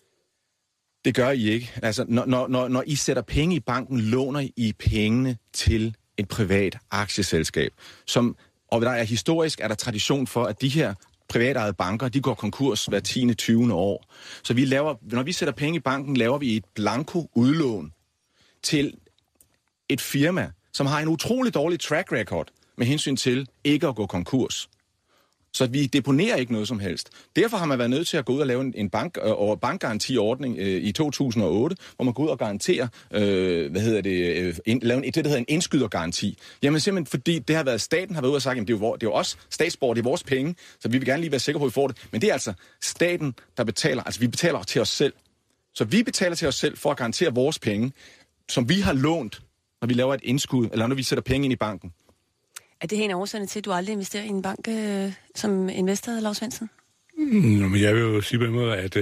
Det gør I ikke. Altså, når I sætter penge i banken, låner I pengene til et privat aktieselskab. Og der er historisk, er der tradition for, at de her privatejede banker, de går konkurs hver 10. 20. år. Så når vi sætter penge i banken, laver vi et blanko udlån til et firma, som har en utrolig dårlig track record med hensyn til ikke at gå konkurs. Så vi deponerer ikke noget som helst. Derfor har man været nødt til at gå ud og lave en bankgarantiordning i 2008, hvor man går ud og garanterer, lave det, der hedder en indskydergaranti. Jamen simpelthen fordi det har været staten har været ude og sagt, at det er jo os statsborgere, det er vores penge, så vi vil gerne lige være sikre på, at vi får det. Men det er altså staten, der betaler. Altså vi betaler til os selv. Så vi betaler til os selv for at garantere vores penge, som vi har lånt, når vi laver et indskud, eller når vi sætter penge ind i banken. Er det en af årsagerne til, at du aldrig investerer i en bank som investor, Lars Svendsen? Men jeg vil jo sige på en måde, at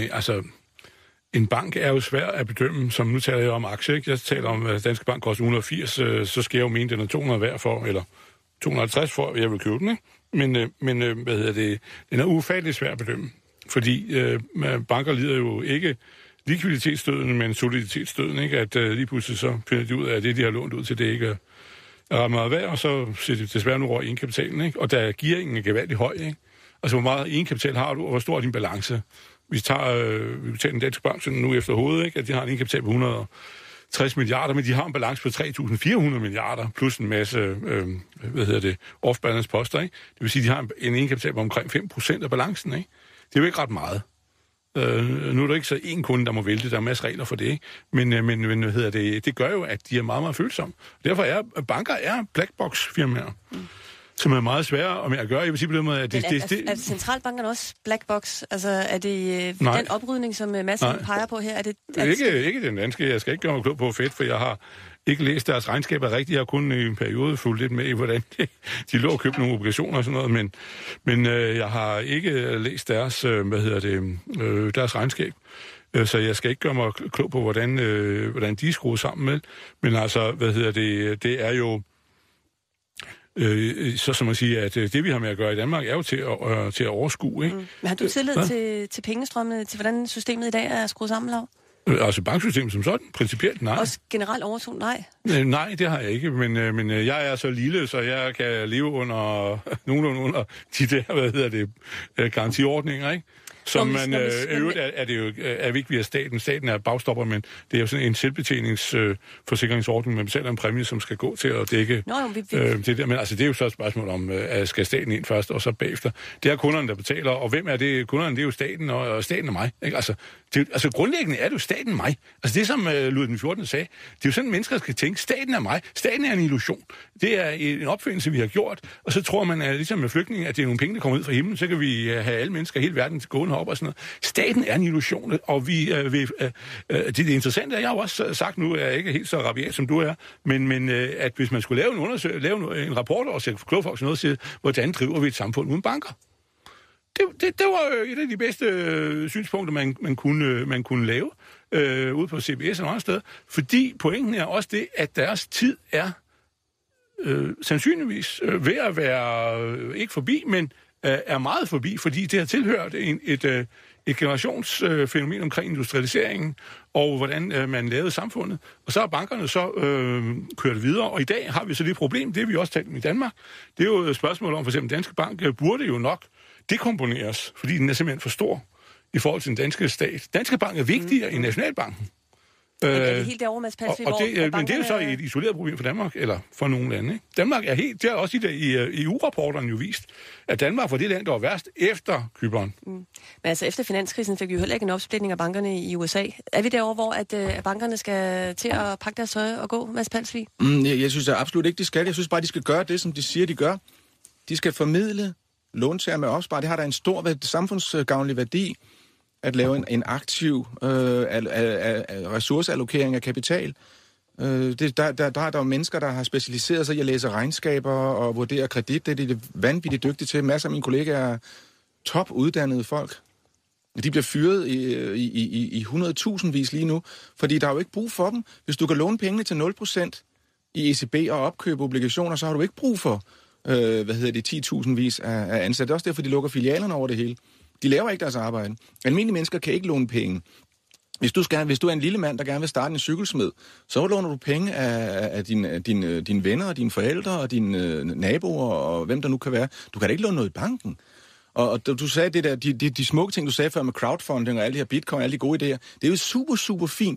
en bank er jo svær at bedømme, som nu taler jeg om aktier, ikke? Jeg taler om, at Danske Bank koster 180, så skal jeg jo mene, den er 200 værd for, eller 250 for, jeg vil købe den, ikke? Men den er ufatteligt svær at bedømme, fordi banker lider jo ikke likviditetsstøden, men soliditetsstøden, ikke? At lige pludselig så finder de ud af, at det, de har lånt ud til, det ikke er ret meget værd, og så ser det desværre nu over egenkapitalen, ikke? Og der giver ingen gevaldig høj, ikke? Altså, hvor meget egenkapital har du, og hvor stor er din balance? Vi betaler en Danske Bank nu efter hovedet, ikke? At de har en egenkapital på 160 milliarder, men de har en balance på 3.400 milliarder, plus en masse, off-balance poster, ikke? Det vil sige, at de har en egenkapital på omkring 5% af balancen, ikke? Det er jo ikke ret meget. Nu er der ikke så én kunde, der må vælte, der er masser regler for det, ikke? Men det gør jo, at de er meget, meget følsomme. Derfor er banker blackbox-firmaer, som er meget svære med at gøre. Jeg vil sige på den måde, at er centralbankerne også blackbox? Altså, er det den oprydning, som Mads peger på her? Ikke den danske. Jeg skal ikke gøre mig klog på fedt, for jeg har ikke læst deres regnskaber rigtigt. Jeg har kun i en periode fulgt lidt med i, hvordan de lå og købte nogle obligationer og sådan noget, men jeg har ikke læst deres, deres regnskab. Så jeg skal ikke gøre mig klog på, hvordan de er skruet sammen med. Men altså, det er jo så som man siger, at det vi har med at gøre i Danmark er jo til at overskue, ikke? Men har du tillid til pengestrømmene, til hvordan systemet i dag er skruet sammen, Lav? Altså banksystemet som sådan, principielt nej. Også generelt overtog, nej? Nej, det har jeg ikke, men jeg er så lille, så jeg kan leve nogenlunde under de der, garantiordninger, ikke? Som man øvrigt er det jo er vigtigt via staten. Staten er bagstopper, men det er jo sådan en selvbetjeningsforsikringsordning, man betaler en præmie, som skal gå til at dække det der. Men altså, det er jo så et spørgsmål om, skal staten ind først, og så bagefter. Det er kunderne, der betaler, og hvem er det? Kunderne, det er jo staten, og staten er mig. Ikke? Altså, grundlæggende er det jo staten mig. Altså, det som Ludvig den 14. sagde, det er jo sådan, mennesker skal tænke, staten er mig. Staten er en illusion. Det er en opfindelse, vi har gjort, og så tror man, at ligesom med flygtninge, at det er nogle penge, der kommer ud fra himlen, så kan vi have alle mennesker i hele verden til gående op og sådan noget. Staten er en illusion, og det interessante er, jeg har jo også sagt nu, er jeg ikke helt så rabiat, som du er, men at hvis man skulle lave en rapport og sætte kloge folk noget til, hvordan driver vi et samfund uden banker? Det var et af de bedste synspunkter, man kunne lave ude på CBS og andre steder, fordi pointen er også det, at deres tid er sandsynligvis ved at være ikke forbi, men er meget forbi, fordi det har tilhørt et generationsfænomen omkring industrialiseringen og hvordan man lavede samfundet. Og så har bankerne så kørt videre, og i dag har vi så det problem, det vi også talt om i Danmark. Det er jo et spørgsmål om, for eksempel Danske Bank burde jo nok dekomponeres, fordi den er simpelthen for stor i forhold til den danske stat. Danske Bank er vigtigere end Nationalbanken. Er det helt derovre, Mads Palsvig, men det er jo så et isoleret problem for Danmark, eller for nogle lande. Ikke? Danmark er helt, det er også i EU-rapporterne jo vist, at Danmark var det land, der var værst efter Cypern. Men altså efter finanskrisen fik vi jo heller ikke en opsplitning af bankerne i USA. Er vi derovre, hvor at bankerne skal til at pakke deres tøj og gå, Mads Palsvig? Jeg synes absolut ikke, de skal. Jeg synes bare, de skal gøre det, som de siger, de gør. De skal formidle låntager med opspar. Det har da en stor samfundsgavnlig værdi at lave en aktiv ressourceallokering af kapital. Der er jo mennesker, der har specialiseret sig i at læse regnskaber og vurdere kredit. Det er de vanvittigt dygtige til. Masser af mine kollegaer er topuddannede folk. De bliver fyret i 100.000-vis lige nu, fordi der er jo ikke brug for dem. Hvis du kan låne pengene til 0% i ECB og opkøbe obligationer, så har du ikke brug for 10.000-vis af ansatte. Det er også derfor, de lukker filialerne over det hele. De laver ikke deres arbejde. Almindelige mennesker kan ikke låne penge. Hvis du er en lille mand, der gerne vil starte en cykelsmed, så låner du penge af dine venner og dine forældre og dine naboer og hvem der nu kan være. Du kan da ikke låne noget i banken. Og du sagde det der, de smukke ting, du sagde før med crowdfunding og alle de her bitcoin, alle de gode idéer, det er jo super, super fint.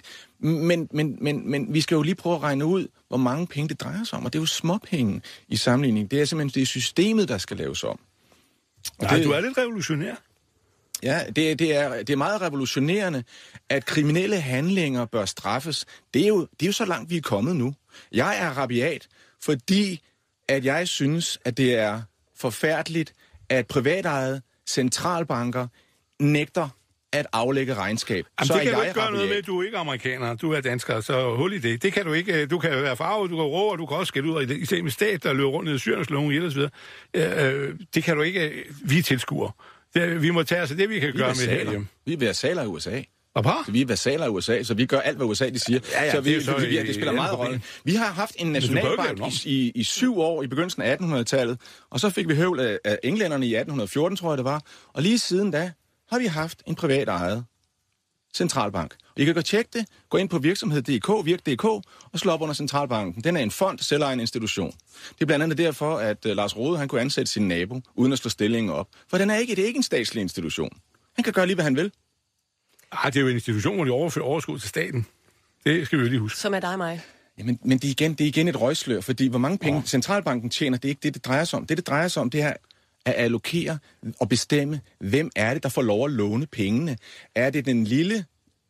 Men vi skal jo lige prøve at regne ud, hvor mange penge det drejer sig om. Og det er jo småpenge i sammenligning. Det er simpelthen det systemet, der skal laves om. Nej, du er lidt revolutionær. Ja, det er meget revolutionerende, at kriminelle handlinger bør straffes. Det er jo så langt, vi er kommet nu. Jeg er rabiat, fordi at jeg synes, at det er forfærdeligt, at privatejede centralbanker nægter at aflægge regnskab. Jamen, så det kan du ikke gøre noget med, du er ikke amerikaner, du er dansker, så hul i det. Det kan du ikke. Du kan være farvet, du kan råbe, og du kan også skælde ud af det islamiske stat, der løber rundt ned i Syrien, slår nogen ihjel og så videre. Det kan du ikke. Vi tilskuer. Vi må tage os af det, vi kan gøre med det her. Vi er versaler i USA. Så vi er versaler i USA, så vi gør alt, hvad USA de siger. Ja, så det spiller meget rolle. Vi har haft en nationalbank i 7 år i begyndelsen af 1800-tallet, og så fik vi høvl af englænderne i 1814, tror jeg det var. Og lige siden da har vi haft en privat ejet centralbank. I kan gå tjekke det, gå ind på virksomhed.dk, virk.dk, og slå op under centralbanken. Den er en fond, selvejende institution. Det er blandt andet derfor, at Lars Rode, han kunne ansætte sin nabo, uden at slå stillingen op. For det er ikke en statslig institution. Han kan gøre lige, hvad han vil. Det er jo en institution, hvor de overfører overskud til staten. Det skal vi jo lige huske. Som er dig og mig. Jamen, men det er igen et røgslør, fordi hvor mange penge centralbanken tjener, det er ikke det drejer sig om. Det drejer sig om, det er at allokere og bestemme, hvem er det, der får lov at låne pengene. Er det den lille,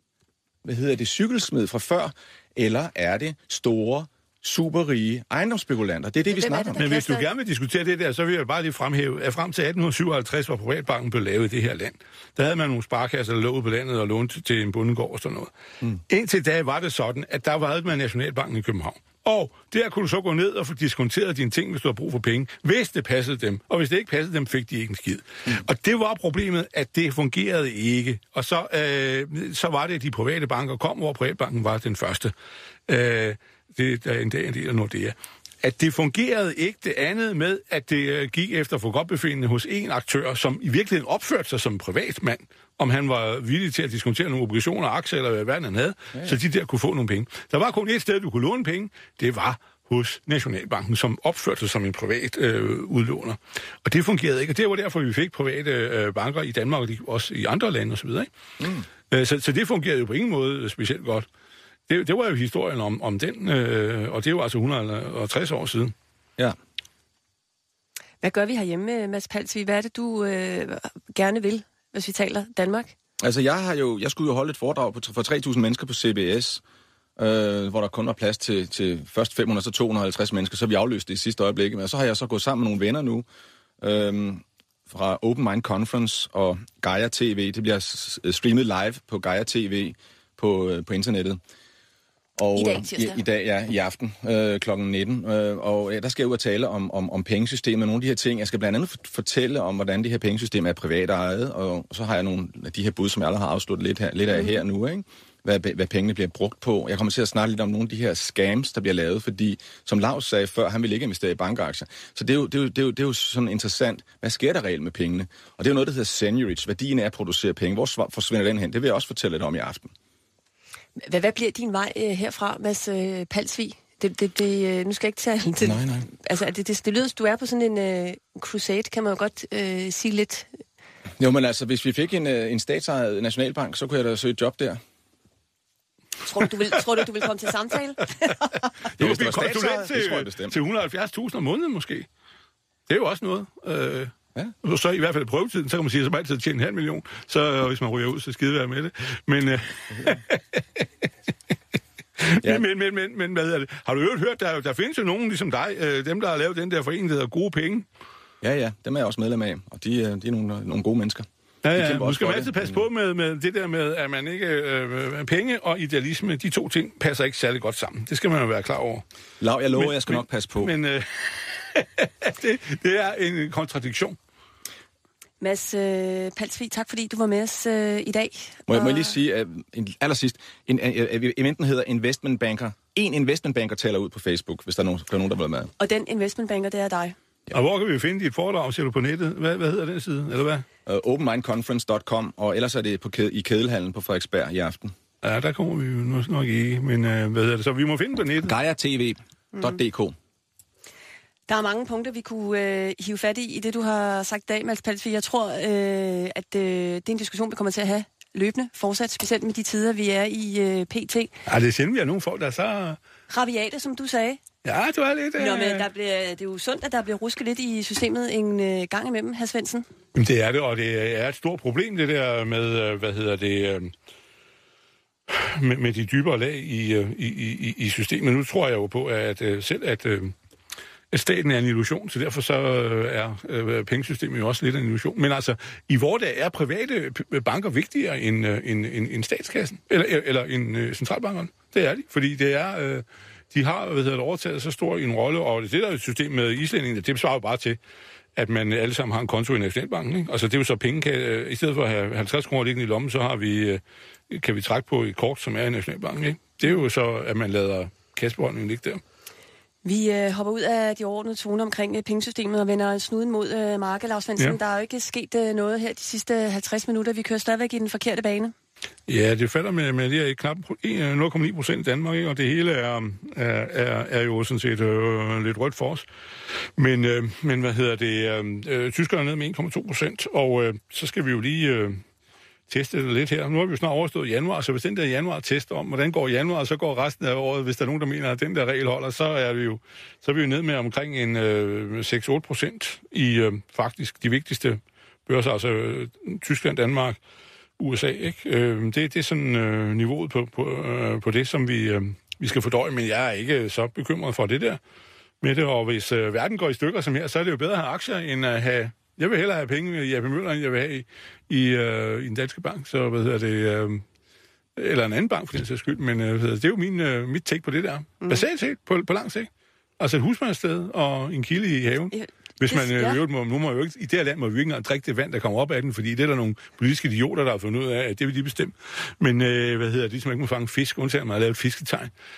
cykelsmed fra før, eller er det store, superrige ejendomsspekulanter? Det er det, vi snakker om. Men hvis du gerne vil diskutere det der, så vil jeg bare lige fremhæve, at frem til 1857, hvor privatbanken blev lavet i det her land, der havde man nogle sparkasser, der lå ude på landet og lånte til en bondegård og sådan noget. Indtil da var det sådan, at der var man Nationalbanken i København. Og der kunne du så gå ned og få diskonteret dine ting, hvis du har brug for penge, hvis det passede dem. Og hvis det ikke passede dem, fik de ikke en skid. Og det var problemet, at det fungerede ikke. Og så var det, at de private banker kom, hvor privatbanken var den første. Det er en del af Nordea. At det fungerede ikke, det andet med, at det gik efter forgodtbefindende hos en aktør, som i virkeligheden opførte sig som en privat mand, om han var villig til at diskontere nogle obligationer, aktier eller hvad han havde, så de der kunne få nogle penge. Der var kun et sted, du kunne låne penge, det var hos Nationalbanken, som opførte sig som en privat udlåner. Og det fungerede ikke, og det var derfor, vi fik private banker i Danmark, og også i andre lande osv. Så det fungerede jo på ingen måde specielt godt. Det var jo historien om den, og det var altså 160 år siden. Ja. Hvad gør vi herhjemme, Mads Palsvig? Hvad er det, du gerne vil, hvis vi taler Danmark? Altså, jeg skulle jo holde et foredrag for 3.000 mennesker på CBS, hvor der kun var plads til først 500, så 250 mennesker, så vi afløste det i sidste øjeblik. Men så har jeg så gået sammen med nogle venner nu, fra Open Mind Conference og Gaia TV. Det bliver streamet live på Gaia TV på internettet. Og I dag, tirsdag? I dag, ja, i aften kl. 19. Og der skal jeg ud og tale om pengesystemet og nogle af de her ting. Jeg skal blandt andet fortælle om, hvordan det her pengesystem er privat ejet, og så har jeg nogle af de her bud, som jeg allerede har afsluttet lidt af her nu, ikke? Hvad pengene bliver brugt på. Jeg kommer til at snakke lidt om nogle af de her scams, der bliver lavet, fordi, som Lars sagde før, han vil ikke investere i bankaktier. Så det er jo sådan interessant. Hvad sker der reelt med pengene? Og det er jo noget, der hedder seniorage. Værdien er at producere penge. Hvor forsvinder den hen? Det vil jeg også fortælle lidt om i aften. Hvad bliver din vej herfra, Mads Palsvig? Nu skal jeg ikke tage til... Nej. Altså, det lyder, du er på sådan en crusade, kan man jo godt sige lidt. Jo, men altså, hvis vi fik en statsejet nationalbank, så kunne jeg da søge et job der. Tror du vil komme til samtale? Du vil blive konsulent til 170.000 om måneden måske. Det er jo også noget. Ja. Så i hvert fald i prøvetiden, så kan man sige, at så altid tjene 500.000. Så hvis man ryger ud, så skide være med det. Men, ja. men hvad er det? Har du jo hørt, der findes jo nogen ligesom dig, dem der har lavet den der forening, der hedder Gode Penge. Ja, dem er jeg også medlem af, og de er nogle gode mennesker. Ja, nu skal man altid passe på med det der med, at man ikke... penge og idealisme, de to ting passer ikke særlig godt sammen. Det skal man jo være klar over. Lav, jeg lover, jeg skal nok passe på. Men det er en kontradiktion. Mads Palsvig, tak fordi du var med os i dag. Må jeg lige sige, at allersidst, eventen hedder Investment Banker. En investment banker taler ud på Facebook, hvis der er nogen, der vil være med. Og den investment banker, det er dig. Ja. Og hvor kan vi finde dit foredrag, siger du på nettet? Hvad hedder den side, eller hvad? Openmindconference.com, og ellers er det i Kedelhallen på Frederiksberg i aften. Ja, der kommer vi jo nok ikke, men hvad hedder det? Så vi må finde på nettet. GaiaTV.dk. Der er mange punkter, vi kunne hive fat i det, du har sagt i dag, Mads Palsvig. Jeg tror, at det er en diskussion, vi kommer til at have løbende fortsat, specielt med de tider, vi er i PT. Ja, det er sjældent, vi har nogle folk, der er så... Rabiate, som du sagde. Ja, du er lidt... Nå, men det er jo sundt, at der bliver rusket lidt i systemet en gang imellem, hr. Svendsen. Jamen, det er det, og det er et stort problem, det der med, med de dybere lag i systemet. Nu tror jeg jo på, at at staten er en illusion, så derfor så er pengesystemet jo også lidt en illusion. Men altså, i vores dag er private banker vigtigere end statskassen, eller end centralbankerne. Det er de, fordi det er... De har overtaget så stor en rolle, og det der system med islændingene, det svarer jo bare til, at man alle sammen har en konto i Nationalbanken. Ikke? Altså det er jo så penge, i stedet for at have 50 kroner liggende i lommen, så kan vi trække på et kort, som er i Nationalbanken. Ikke? Det er jo så, at man lader kassebeholdningen ligge der. Vi hopper ud af de overordnede toner omkring pengesystemet og vender snuden mod markedet, Lars Svendsen. Ja. Der er jo ikke sket noget her de sidste 50 minutter. Vi kører stadigvæk i den forkerte bane. Ja, det falder med det her knap 0,9% i Danmark, ikke? Og det hele er jo sådan set lidt rødt for os. Men hvad hedder det? Tyskerne er ned med 1,2%, og så skal vi jo lige teste det lidt her. Nu har vi jo snart overstået januar, så hvis den der januar tester om, hvordan går januar, så går resten af året. Hvis der er nogen, der mener, at den der regel holder, så er vi jo ned med omkring en 6-8% i faktisk de vigtigste børser, altså Tyskland, Danmark, USA, ikke? Det er sådan niveauet på det, som vi skal fordøje, men jeg er ikke så bekymret for det der med det, og hvis verden går i stykker som her, så er det jo bedre at have aktier, end at have... Jeg vil hellere have penge i AP Møller, end jeg vil have i en danske bank, så hvad hedder det... eller en anden bank, for den sags skyld, men det er jo mit take på det der. Basalt set, på lang sigt. Altså et husmandssted og en kilde i haven. Hvis man nu må jo ikke, i det her land må vi ikke engang drikke det vand, der kommer op af den, fordi det er der nogle politiske idioter, der har fundet ud af, at det vil de bestemme. Men, det, som ikke må fange fisk, undtagen man har lavet et fisketegn.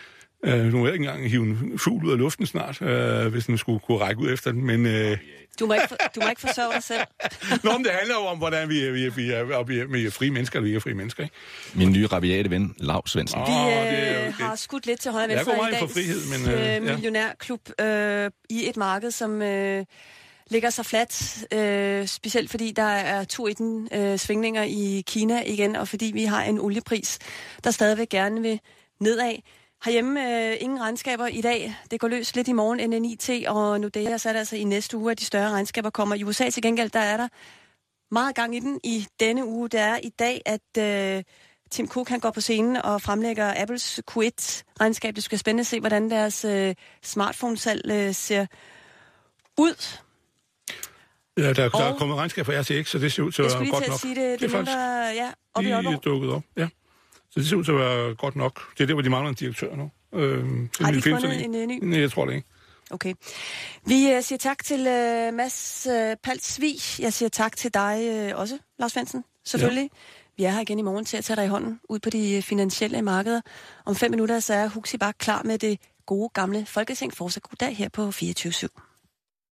Nu vil jeg ikke engang hive en fugl ud af luften snart, hvis den skulle kunne række ud efter den, men... Du må ikke forsørge dig selv. Nå, men det handler jo om, hvordan vi er frie mennesker, eller vi er frie mennesker, ikke? Min nye rabiate ven, Lav Svendsen. Vi har skudt lidt til højre venstre i dagens frihed, men, millionærklub i et marked, som ligger så fladt, specielt fordi der er tur i den svingninger i Kina igen, og fordi vi har en oliepris, der stadigvæk gerne vil nedad. Herhjemme ingen regnskaber i dag. Det går løs lidt i morgen, NNIT, og nu det er så altså i næste uge, at de større regnskaber kommer. I USA til gengæld, der er der meget gang i den i denne uge. Det er i dag, at Tim Cook han går på scenen og fremlægger Apples Q1-regnskab. Det skal spændende at se, hvordan deres smartphone-salg ser ud. Ja, der er kommet regnskab fra RTX, så det ser ud til at være godt nok. Jeg skulle lige til at sige det. Det er faktisk lige dukket op, ja. Så det ser ud til at være godt nok. Det er der, hvor de mangler en direktør nu. Har de fundet en ny? Nej, jeg tror det ikke. Okay. Vi siger tak til Mads Palsvig. Jeg siger tak til dig også, Lars Svendsen. Selvfølgelig. Ja. Vi er her igen i morgen til at tage dig i hånden ud på de finansielle markeder. Om 5 minutter så er Huxi Bak klar med det gode gamle Folketing. Fortsat god dag her på 24/7.